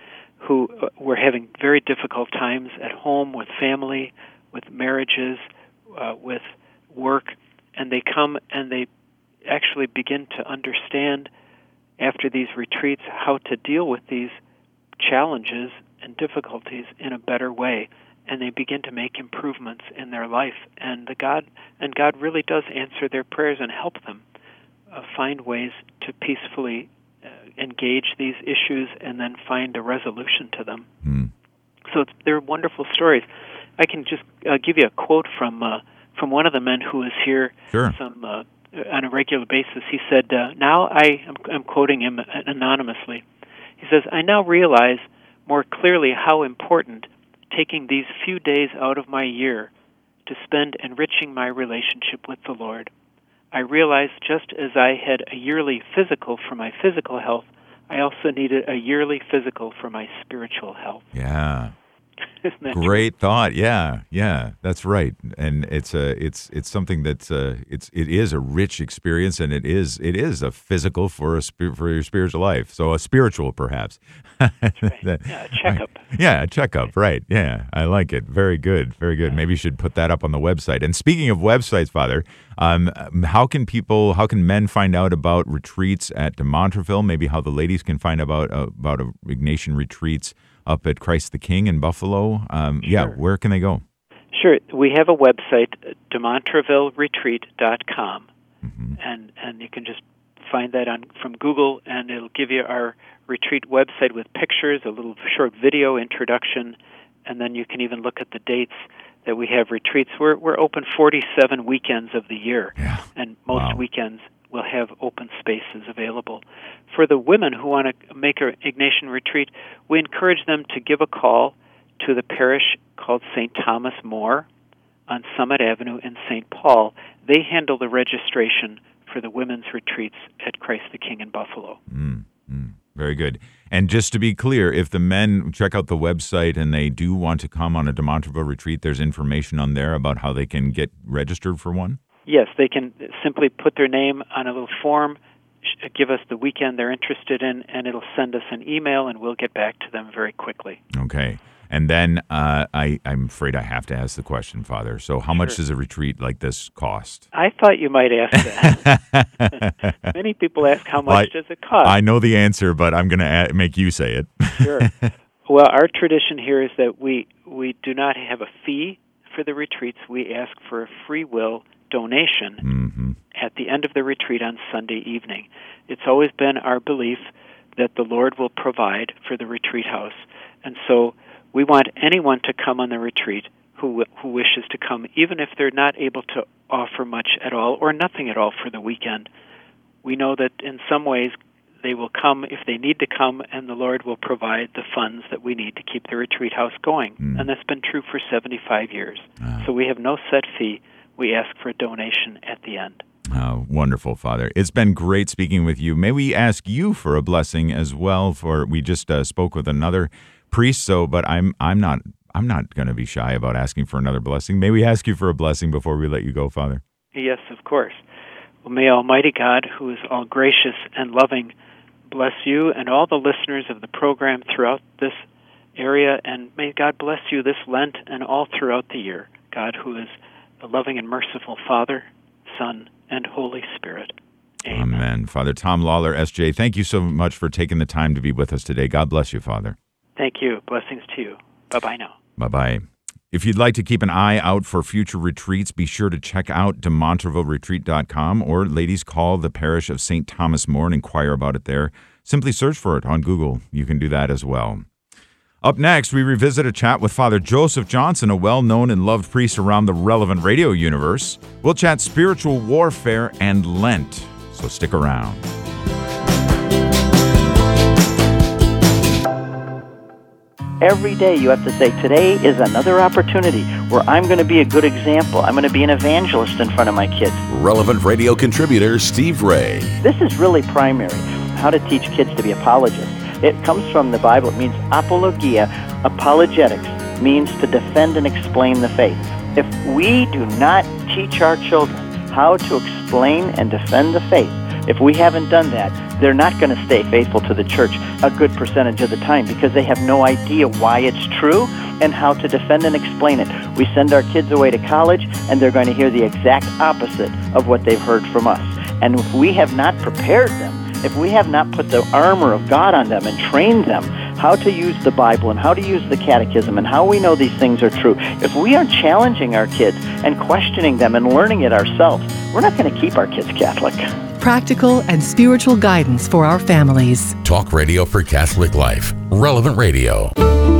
who were having very difficult times at home with family, with marriages, uh, with work, and they come and they actually begin to understand after these retreats how to deal with these challenges and difficulties in a better way, and they begin to make improvements in their life. And the God and God really does answer their prayers and help them uh, find ways to peacefully uh, engage these issues and then find a resolution to them. Mm. So it's, they're wonderful stories. I can just uh, give you a quote from uh, from one of the men who is here Sure. some uh, on a regular basis. He said, uh, now I, I'm, I'm quoting him anonymously, he says, I now realize more clearly how important taking these few days out of my year to spend enriching my relationship with the Lord. I realize just as I had a yearly physical for my physical health, I also needed a yearly physical for my spiritual health. Yeah. Isn't that Great thought. Yeah, yeah, that's right. And it's a, it's, it's something that's, uh, it's, it is a rich experience, and it is, it is a physical for a spir- for your spiritual life. So a spiritual, perhaps. That's right. Yeah, a checkup. Right. Yeah, a checkup. Right. Yeah, I like it. Very good. Very good. Maybe you should put that up on the website. And speaking of websites, Father, um, how can people, how can men find out about retreats at De Montreville? Maybe how the ladies can find about uh, about uh, Ignatian retreats up at Christ the King in Buffalo. Um, Sure. Yeah, where can they go? Sure. We have a website, de montreville retreat dot com, Mm-hmm. and and you can just find that on from Google, and it'll give you our retreat website with pictures, a little short video introduction, and then you can even look at the dates that we have retreats. We're we're open forty-seven weekends of the year, Yeah. and most Wow. weekends we'll have open spaces available. For the women who want to make an Ignatian retreat, we encourage them to give a call to the parish called Saint Thomas More on Summit Avenue in Saint Paul. They handle the registration for the women's retreats at Christ the King in Buffalo. Mm, mm, very good. And just to be clear, if the men check out the website and they do want to come on a De Montreville retreat, there's information on there about how they can get registered for one? Yes, they can simply put their name on a little form, sh- give us the weekend they're interested in, and it'll send us an email, and we'll get back to them very quickly. Okay. And then uh, I, I'm afraid I have to ask the question, Father. So how much Sure. does a retreat like this cost? I thought you might ask that. Many people ask, how much Well, I- does it cost? I know the answer, but I'm going to make you say it. Sure. Well, our tradition here is that we, we do not have a fee for the retreats. We ask for a free will donation Mm-hmm. at the end of the retreat on Sunday evening. It's always been our belief that the Lord will provide for the retreat house. And so we want anyone to come on the retreat who who wishes to come, even if they're not able to offer much at all or nothing at all for the weekend. We know that in some ways they will come if they need to come, and the Lord will provide the funds that we need to keep the retreat house going. Mm. And that's been true for seventy-five years. Ah. So we have no set fee. We ask for a donation at the end. Oh, wonderful, Father. It's been great speaking with you. May we ask you for a blessing as well? For we just uh, spoke with another priest, so but I'm I'm not I'm not going to be shy about asking for another blessing. May we ask you for a blessing before we let you go, Father? Yes, of course. Well, may Almighty God, who is all gracious and loving, bless you and all the listeners of the program throughout this area, and may God bless you this Lent and all throughout the year. God, who is the loving and merciful Father, Son, and Holy Spirit. Amen. Amen. Father Tom Lawler, S J, thank you so much for taking the time to be with us today. God bless you, Father. Thank you. Blessings to you. Bye-bye now. Bye-bye. If you'd like to keep an eye out for future retreats, be sure to check out de montreville retreat dot com, or ladies, call the parish of Saint Thomas More and inquire about it there. Simply search for it on Google. You can do that as well. Up next, we revisit a chat with Father Joseph Johnson, a well-known and loved priest around the Relevant Radio universe. We'll chat spiritual warfare and Lent, so stick around. Every day you have to say, today is another opportunity where I'm going to be a good example. I'm going to be an evangelist in front of my kids. Relevant Radio contributor Steve Ray. This is really primary, how to teach kids to be apologists. It comes from the Bible. It means apologia. Apologetics means to defend and explain the faith. If we do not teach our children how to explain and defend the faith, if we haven't done that, they're not going to stay faithful to the church a good percentage of the time because they have no idea why it's true and how to defend and explain it. We send our kids away to college, and they're going to hear the exact opposite of what they've heard from us. And if we have not prepared them, if we have not put the armor of God on them and trained them how to use the Bible and how to use the catechism and how we know these things are true, if we aren't challenging our kids and questioning them and learning it ourselves, we're not going to keep our kids Catholic. Practical and spiritual guidance for our families. Talk Radio for Catholic Life. Relevant Radio.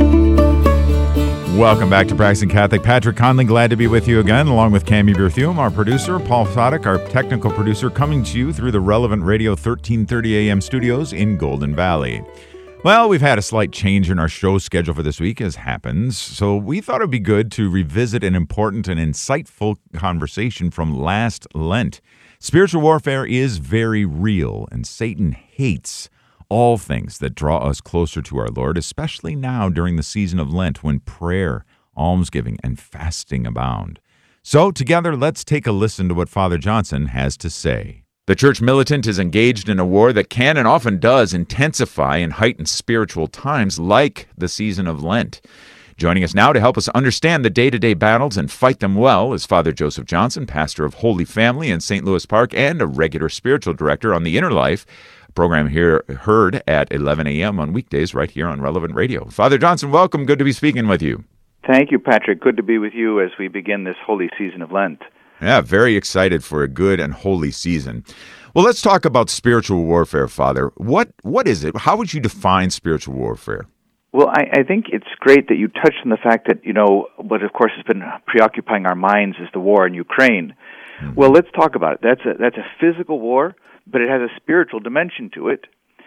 Welcome back to Practicing Catholic. Patrick Conley, glad to be with you again, along with Cami Berthume, our producer, Paul Sadek, our technical producer, coming to you through the Relevant Radio thirteen thirty A M studios in Golden Valley. Well, we've had a slight change in our show schedule for this week, as happens, so we thought it would be good to revisit an important and insightful conversation from last Lent. Spiritual warfare is very real, and Satan hates all things that draw us closer to our Lord, especially now during the season of Lent when prayer, almsgiving, and fasting abound. So together, let's take a listen to what Father Johnson has to say. The church militant is engaged in a war that can and often does intensify and heighten spiritual times like the season of Lent. Joining us now to help us understand the day-to-day battles and fight them well is Father Joseph Johnson, pastor of Holy Family in Saint Louis Park and a regular spiritual director on The Inner Life, a program here heard at eleven A M on weekdays right here on Relevant Radio. Father Johnson, welcome. Good to be speaking with you. Thank you, Patrick. Good to be with you as we begin this holy season of Lent. Yeah, very excited for a good and holy season. Well, let's talk about spiritual warfare, Father. What What is it? How would you define spiritual warfare? Well, I, I think it's great that you touched on the fact that, you know, what of course has been preoccupying our minds is the war in Ukraine. Mm-hmm. Well, let's talk about it. That's a, that's a physical war, but it has a spiritual dimension to it.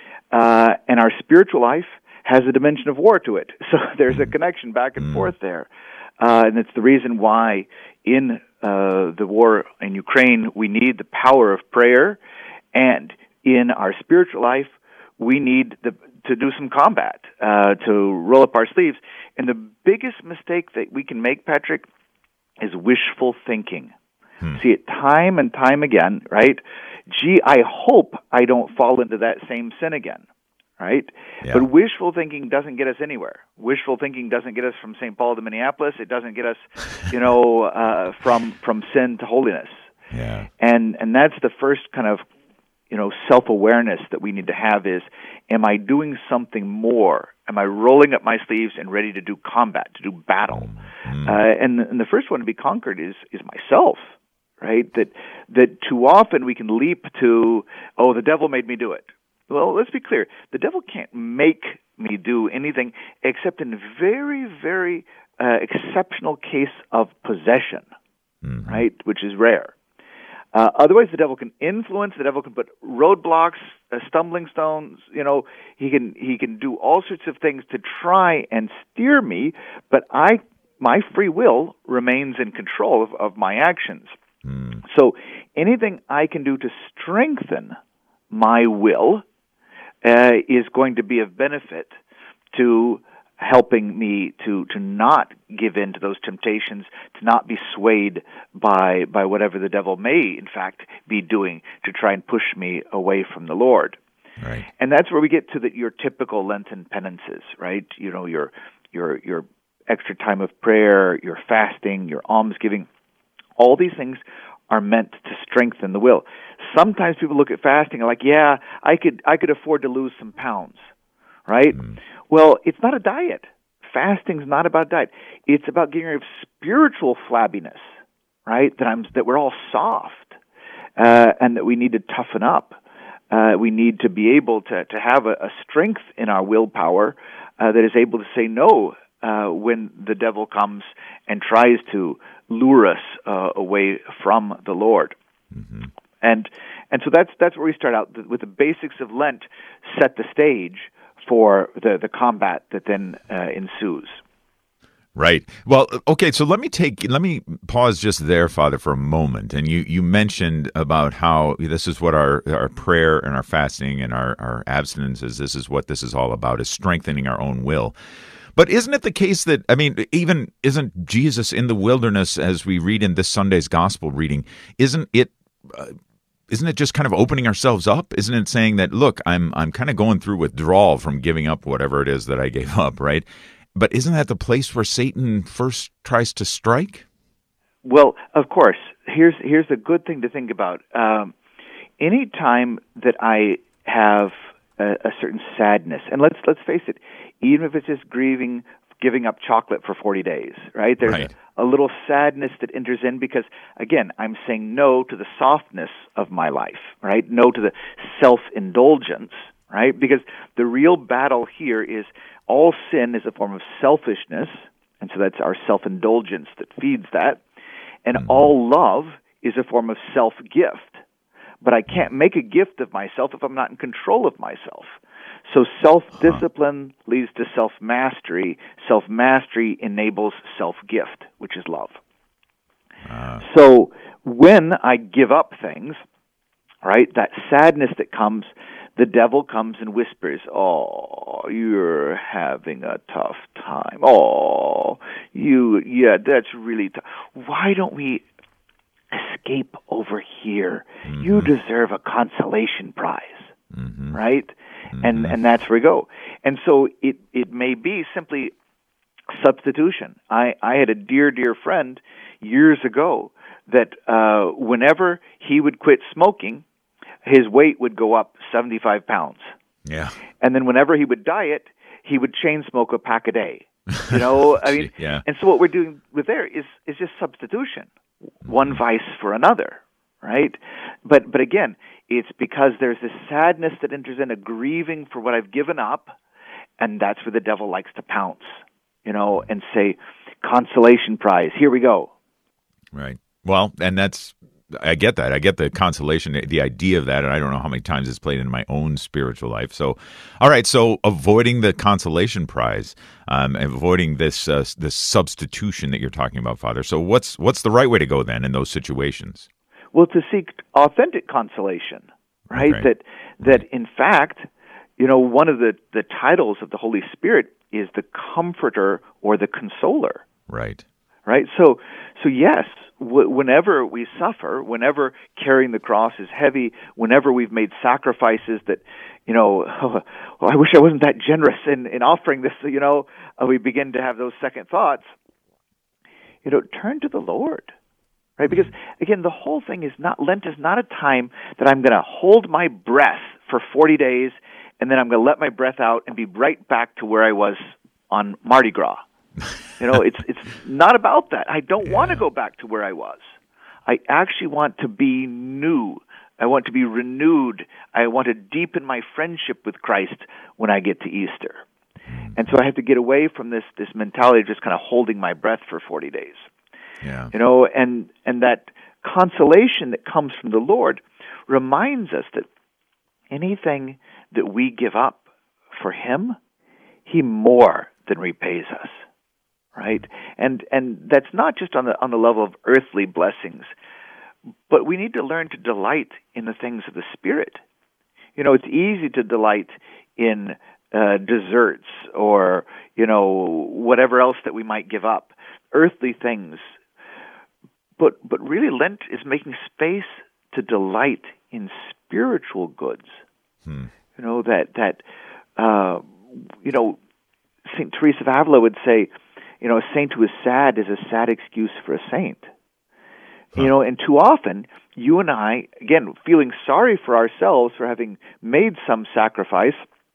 Uh, and our spiritual life has a dimension of war to it. So there's a connection back and mm-hmm. forth there. Uh, and it's the reason why in uh, the war in Ukraine, we need the power of prayer. And in our spiritual life, we need the to do some combat, uh, to roll up our sleeves. And the biggest mistake that we can make, Patrick, is wishful thinking. Hmm. See it time and time again, right? Gee, I hope I don't fall into that same sin again, right? Yeah. But wishful thinking doesn't get us anywhere. Wishful thinking doesn't get us from Saint Paul to Minneapolis. It doesn't get us, you know, uh, from from sin to holiness. Yeah. And and that's the first kind of, you know, self-awareness that we need to have is, am I doing something more? Am I rolling up my sleeves and ready to do combat, to do battle? Mm-hmm. Uh, and, and the first one to be conquered is is myself, right? That that too often we can leap to, oh, the devil made me do it. Well, let's be clear. The devil can't make me do anything except in very, very uh, exceptional case of possession, mm-hmm. right, which is rare. Uh, otherwise, the devil can influence. The devil can put roadblocks, uh, stumbling stones. You know, he can he can do all sorts of things to try and steer me. But I, my free will remains in control of, of my actions. Mm. So anything I can do to strengthen my will uh, is going to be of benefit to helping me to, to not give in to those temptations, to not be swayed by by whatever the devil may, in fact, be doing to try and push me away from the Lord. Right. And that's where we get to the, your typical Lenten penances, right? You know, your your your extra time of prayer, your fasting, your almsgiving. All these things are meant to strengthen the will. Sometimes people look at fasting and like, yeah, I could I could afford to lose some pounds, right? Mm. Well, it's not a diet. Fasting's not about diet. It's about getting rid of spiritual flabbiness, right? That I'm that we're all soft, uh, and that we need to toughen up. Uh, we need to be able to, to have a, a strength in our willpower uh, that is able to say no uh, when the devil comes and tries to lure us uh, away from the Lord. Mm-hmm. And and so that's that's where we start out with the basics of Lent, set the stage for the, the combat that then uh, ensues. Right. Well, okay, so let me take let me pause just there, Father, for a moment. And you, you mentioned about how this is what our, our prayer and our fasting and our, our abstinence is. This is what this is all about, is strengthening our own will. But isn't it the case that, I mean, even isn't Jesus in the wilderness, as we read in this Sunday's gospel reading, isn't it uh, isn't it just kind of opening ourselves up? Isn't it saying that, look, I'm I'm kind of going through withdrawal from giving up whatever it is that I gave up, right? But isn't that the place where Satan first tries to strike? Well, of course. Here's here's a good thing to think about. Um, any time that I have a, a certain sadness, and let's let's face it, even if it's just grieving, giving up chocolate for forty days, right? There's right. A, a little sadness that enters in because, again, I'm saying no to the softness of my life, right? No to the self-indulgence, right? Because the real battle here is all sin is a form of selfishness, and so that's our self-indulgence that feeds that. And mm-hmm. all love is a form of self-gift. But I can't make a gift of myself if I'm not in control of myself. So self-discipline huh. leads to self-mastery. Self-mastery enables self-gift, which is love. Uh. So when I give up things, right, that sadness that comes, the devil comes and whispers, oh, you're having a tough time. Oh, you, yeah, that's really tough. Why don't we escape over here? Mm-hmm. You deserve a consolation prize, mm-hmm. right? Mm-hmm. And and that's where we go. And so it, it may be simply substitution. I, I had a dear, dear friend years ago that uh, whenever he would quit smoking, his weight would go up seventy-five pounds. Yeah. And then whenever he would diet, he would chain smoke a pack a day. You know, I mean, yeah. And so what we're doing with there is is just substitution, one vice for another, right? But but again, it's because there's this sadness that enters in, a grieving for what I've given up, and that's where the devil likes to pounce, you know, and say, consolation prize, here we go. Right. Well, and that's, I get that. I get the consolation, the idea of that, and I don't know how many times it's played in my own spiritual life. So, all right, so avoiding the consolation prize, um, avoiding this uh, this substitution that you're talking about, Father. So what's what's the right way to go then in those situations? Well, to seek authentic consolation, right? Okay. That that in fact, you know, one of the, the titles of the Holy Spirit is the Comforter or the Consoler. Right. Right. So so yes, w- whenever we suffer, whenever carrying the cross is heavy, whenever we've made sacrifices that, you know, oh, well, I wish I wasn't that generous in, in offering this, you know, uh, we begin to have those second thoughts. You know, turn to the Lord. Right? Because, again, the whole thing is not, Lent is not a time that I'm going to hold my breath for forty days and then I'm going to let my breath out and be right back to where I was on Mardi Gras. You know, it's it's not about that. I don't yeah. want to go back to where I was. I actually want to be new. I want to be renewed. I want to deepen my friendship with Christ when I get to Easter. And so I have to get away from this, this mentality of just kind of holding my breath for forty days. Yeah. You know, and and that consolation that comes from the Lord reminds us that anything that we give up for Him, He more than repays us, right? And and that's not just on the on the level of earthly blessings, but we need to learn to delight in the things of the Spirit. You know, it's easy to delight in uh, desserts or, you know, whatever else that we might give up, earthly things. But but really, Lent is making space to delight in spiritual goods. Hmm. You know, that that uh, you know, Saint Teresa of Avila would say, you know, a saint who is sad is a sad excuse for a saint. Huh. You know, and too often you and I, again, feeling sorry for ourselves for having made some sacrifice,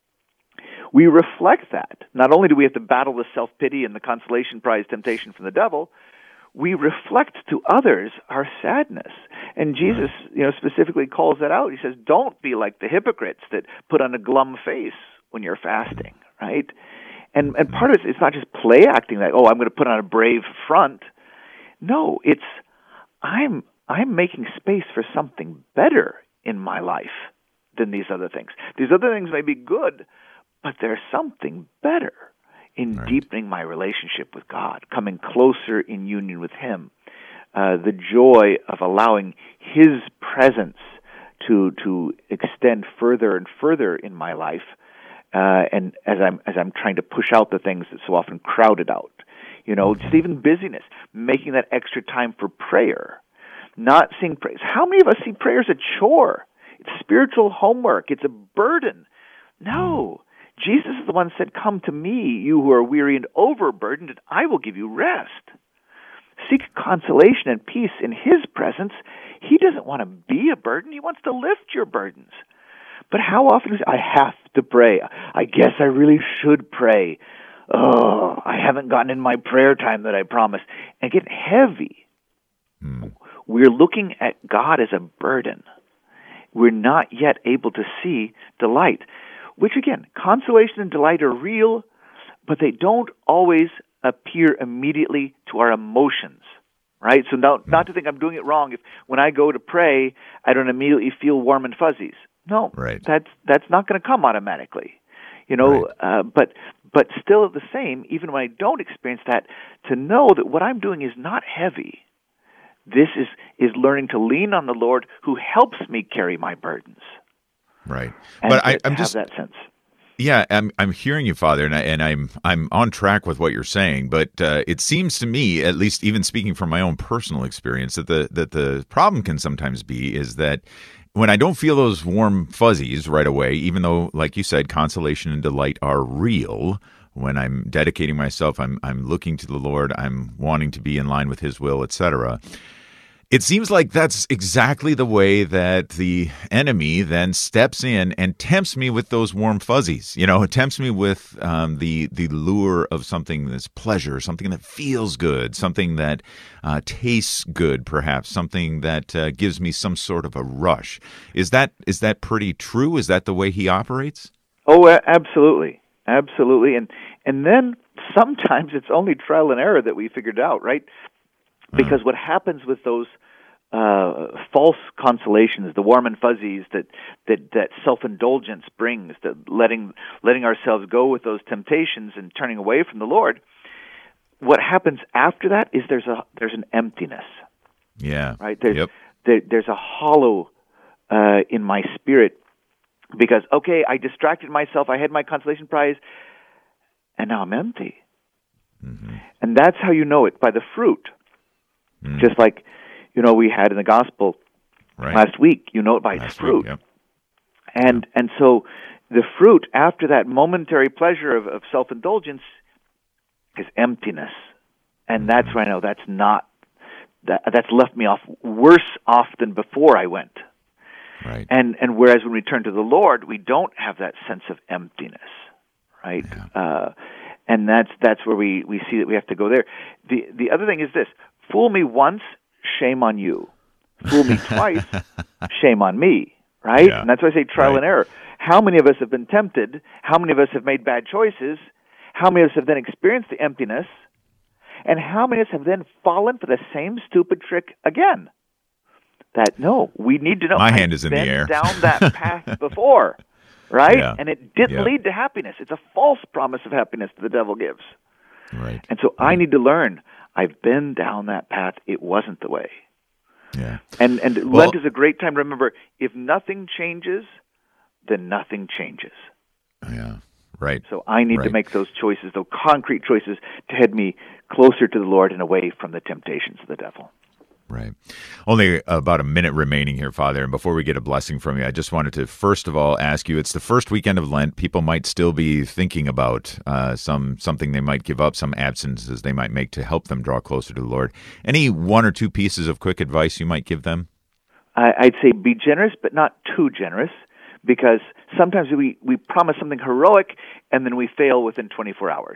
we reflect that. Not only do we have to battle the self-pity and the consolation prize temptation from the devil, we reflect to others our sadness. And Jesus, you know, specifically calls that out. He says, don't be like the hypocrites that put on a glum face when you're fasting, right? And and part of it, it's not just play acting like, oh, I'm going to put on a brave front. No, it's I'm I'm making space for something better in my life than these other things. These other things may be good, but there's something better in right. deepening my relationship with God, coming closer in union with Him. Uh, the joy of allowing His presence to to extend further and further in my life, uh, and as I'm as I'm trying to push out the things that so often crowded out, you know, just even busyness, making that extra time for prayer, not seeing prayers. How many of us see prayer as a chore? It's spiritual homework. It's a burden. No, Jesus is the one who said, "Come to me, you who are weary and overburdened, and I will give you rest." Seek consolation and peace in His presence. He doesn't want to be a burden. He wants to lift your burdens. But how often is it, I have to pray? I guess I really should pray. Oh, I haven't gotten in my prayer time that I promised. And get heavy. Hmm. We're looking at God as a burden. We're not yet able to see delight. Which, again, consolation and delight are real, but they don't always appear immediately to our emotions, right? So not, not to think I'm doing it wrong if when I go to pray, I don't immediately feel warm and fuzzies. No, right. that's that's not going to come automatically, you know. Right. Uh, but but still, the same, even when I don't experience that, to know that what I'm doing is not heavy. This is is learning to lean on the Lord, who helps me carry my burdens. Right, and but to, I, I'm to just have that sense. Yeah, I'm I'm hearing you, Father, and I, and I'm I'm on track with what you're saying. But uh, it seems to me, at least even speaking from my own personal experience, that the that the problem can sometimes be is that when I don't feel those warm fuzzies right away, even though, like you said, consolation and delight are real. When I'm dedicating myself, I'm I'm looking to the Lord, I'm wanting to be in line with His will, et cetera. It seems like that's exactly the way that the enemy then steps in and tempts me with those warm fuzzies. You know, it tempts me with um, the the lure of something that's pleasure, something that feels good, something that uh, tastes good, perhaps, something that uh, gives me some sort of a rush. Is that is that pretty true? Is that the way he operates? Oh, absolutely, absolutely. And and then sometimes it's only trial and error that we figured out, right? Because what happens with those uh, false consolations, the warm and fuzzies that, that, that self-indulgence brings, that letting letting ourselves go with those temptations and turning away from the Lord, what happens after that is there's a there's an emptiness. Yeah. Right? There's yep. there, there's a hollow uh, in my spirit because, okay, I distracted myself, I had my consolation prize, and now I'm empty. Mm-hmm. And that's how you know it, by the fruit. Mm. Just like, you know, we had in the gospel right. last week, you know it by its fruit. Week, yep. And yeah. and so the fruit, after that momentary pleasure of, of self-indulgence, is emptiness. And mm-hmm. that's where I know that's not, that that's left me off worse off than before I went. Right. And and whereas when we turn to the Lord, we don't have that sense of emptiness, right? Yeah. Uh, and that's that's where we, we see that we have to go there. The the other thing is this. Fool me once, shame on you. Fool me twice, shame on me, right? Yeah. And that's why I say trial right. and error. How many of us have been tempted? How many of us have made bad choices? How many of us have then experienced the emptiness? And how many of us have then fallen for the same stupid trick again? That, no, we need to know. My hand is in the air. I've been down that path before, right? Yeah. And it didn't yep. lead to happiness. It's a false promise of happiness that the devil gives. Right. And so right. I need to learn. I've been down that path. It wasn't the way. Yeah. And and well, Lent is a great time to remember, if nothing changes, then nothing changes. Yeah, right. So I need right. to make those choices, those concrete choices, to head me closer to the Lord and away from the temptations of the devil. Right. Only about a minute remaining here, Father. And before we get a blessing from you, I just wanted to first of all ask you, it's the first weekend of Lent. People might still be thinking about uh, some something they might give up, some absences they might make to help them draw closer to the Lord. Any one or two pieces of quick advice you might give them? I, I'd say be generous, but not too generous, because sometimes we, we promise something heroic and then we fail within twenty-four hours.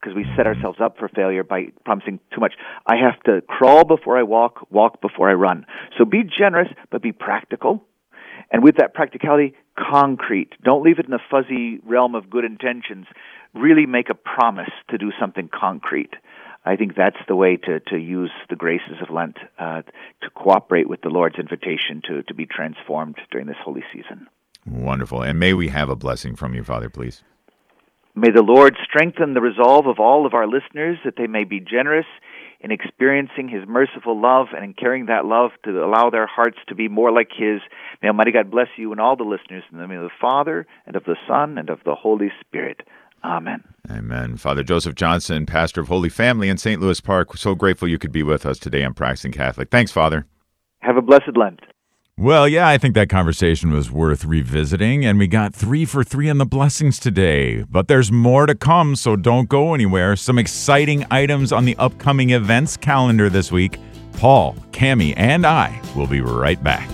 because we set ourselves up for failure by promising too much. I have to crawl before I walk, walk before I run. So be generous, but be practical. And with that practicality, concrete. Don't leave it in the fuzzy realm of good intentions. Really make a promise to do something concrete. I think that's the way to, to use the graces of Lent, uh, to cooperate with the Lord's invitation to, to be transformed during this holy season. Wonderful. And may we have a blessing from you, Father, please. May the Lord strengthen the resolve of all of our listeners that they may be generous in experiencing His merciful love and in carrying that love to allow their hearts to be more like His. May Almighty God bless you and all the listeners in the name of the Father, and of the Son, and of the Holy Spirit. Amen. Amen. Father Joseph Johnson, pastor of Holy Family in Saint Louis Park. We're so grateful you could be with us today on Practicing Catholic. Thanks, Father. Have a blessed Lent. Well, yeah, I think that conversation was worth revisiting, and we got three for three on the blessings today. But there's more to come, so don't go anywhere. Some exciting items on the upcoming events calendar this week. Paul, Cammie, and I will be right back.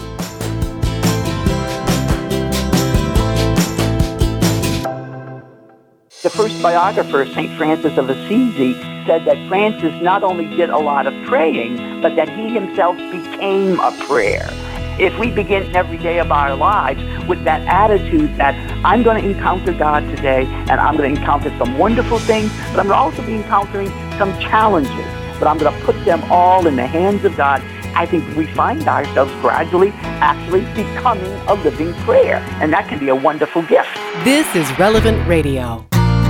The first biographer, Saint Francis of Assisi, said that Francis not only did a lot of praying, but that he himself became a prayer. If we begin every day of our lives with that attitude that I'm going to encounter God today, and I'm going to encounter some wonderful things, but I'm going to also be encountering some challenges, but I'm going to put them all in the hands of God, I think we find ourselves gradually actually becoming a living prayer, and that can be a wonderful gift. This is Relevant Radio.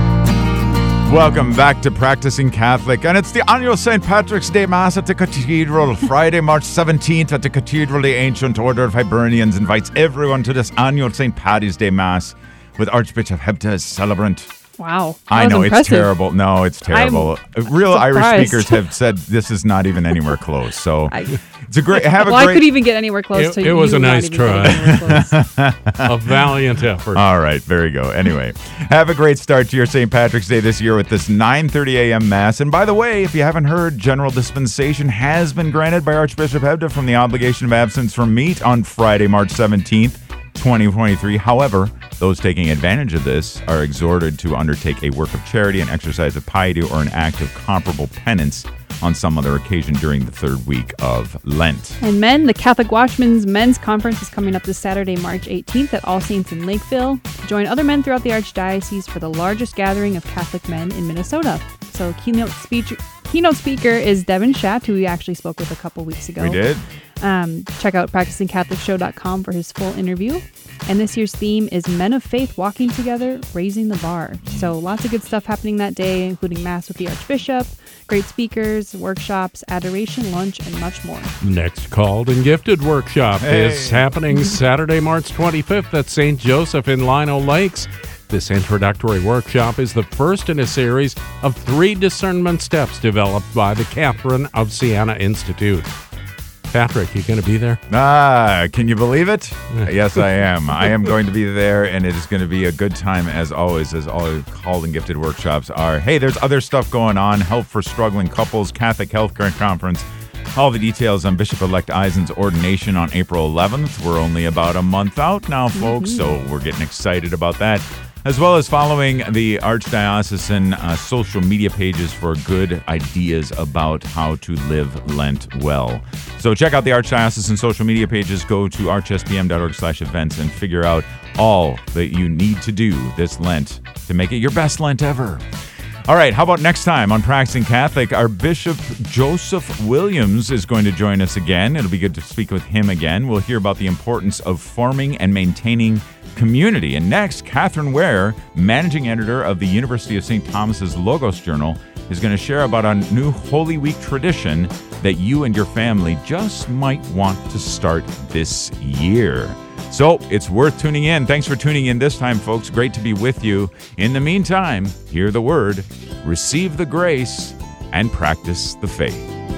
Welcome back to Practicing Catholic, and it's the annual Saint Patrick's Day Mass at the Cathedral. Friday, March seventeenth at the Cathedral. The Ancient Order of Hibernians invites everyone to this annual Saint Paddy's Day Mass with Archbishop Hebda as celebrant. Wow. I know, impressive. it's terrible. No, it's terrible. I'm Real surprised. Irish speakers have said this is not even anywhere close. So I, it's a great, have well, a great. I could even get anywhere close It, to it you. was a not nice even try. getting anywhere close. A valiant effort. All right, there you go. Anyway, have a great start to your Saint Patrick's Day this year with this nine thirty a.m. Mass. And by the way, if you haven't heard, general dispensation has been granted by Archbishop Hebda from the obligation of absence from meat on Friday, March seventeenth, twenty twenty-three. However, those taking advantage of this are exhorted to undertake a work of charity, an exercise of piety, or an act of comparable penance on some other occasion during the third week of Lent. And men, the Catholic Watchmen's Men's Conference is coming up this Saturday, March eighteenth at All Saints in Lakeville. Join other men throughout the Archdiocese for the largest gathering of Catholic men in Minnesota. So keynote speech, keynote speaker is Devin Schatt, who we actually spoke with a couple weeks ago. We did. Um, check out practicing catholic show dot com for his full interview. And this year's theme is Men of Faith Walking Together, Raising the Bar. So lots of good stuff happening that day, including Mass with the Archbishop, great speakers, workshops, adoration, lunch, and much more. Next Called and Gifted workshop Hey. is happening Saturday, March twenty-fifth at Saint Joseph in Lino Lakes. This introductory workshop is the first in a series of three discernment steps developed by the Catherine of Siena Institute. Patrick, you going to be there? Ah, can you believe it? Yes, I am. I am going to be there, and it is going to be a good time, as always, as all Called and Gifted workshops are. Hey, there's other stuff going on. Help for Struggling Couples, Catholic Healthcare Conference. All the details on Bishop-elect Eisen's ordination on April eleventh. We're only about a month out now, folks, mm-hmm. so we're getting excited about that. As well as following the Archdiocesan uh, social media pages for good ideas about how to live Lent well. So check out the Archdiocesan social media pages. Go to archspm.org slash events and figure out all that you need to do this Lent to make it your best Lent ever. All right, how about next time on Practicing Catholic? Our Bishop Joseph Williams is going to join us again. It'll be good to speak with him again. We'll hear about the importance of forming and maintaining community. And next, Catherine Ware, managing editor of the University of Saint Thomas's Logos Journal, is going to share about a new Holy Week tradition that you and your family just might want to start this year. So it's worth tuning in. Thanks for tuning in this time, folks. Great to be with you. In the meantime, hear the word, receive the grace, and practice the faith.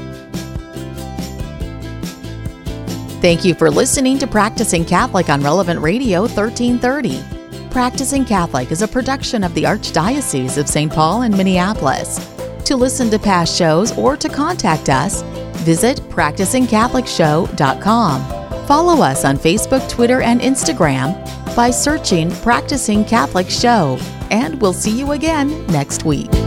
Thank you for listening to Practicing Catholic on Relevant Radio thirteen thirty. Practicing Catholic is a production of the Archdiocese of Saint Paul and Minneapolis. To listen to past shows or to contact us, visit practicing catholic show dot com. Follow us on Facebook, Twitter, and Instagram by searching Practicing Catholic Show. And we'll see you again next week.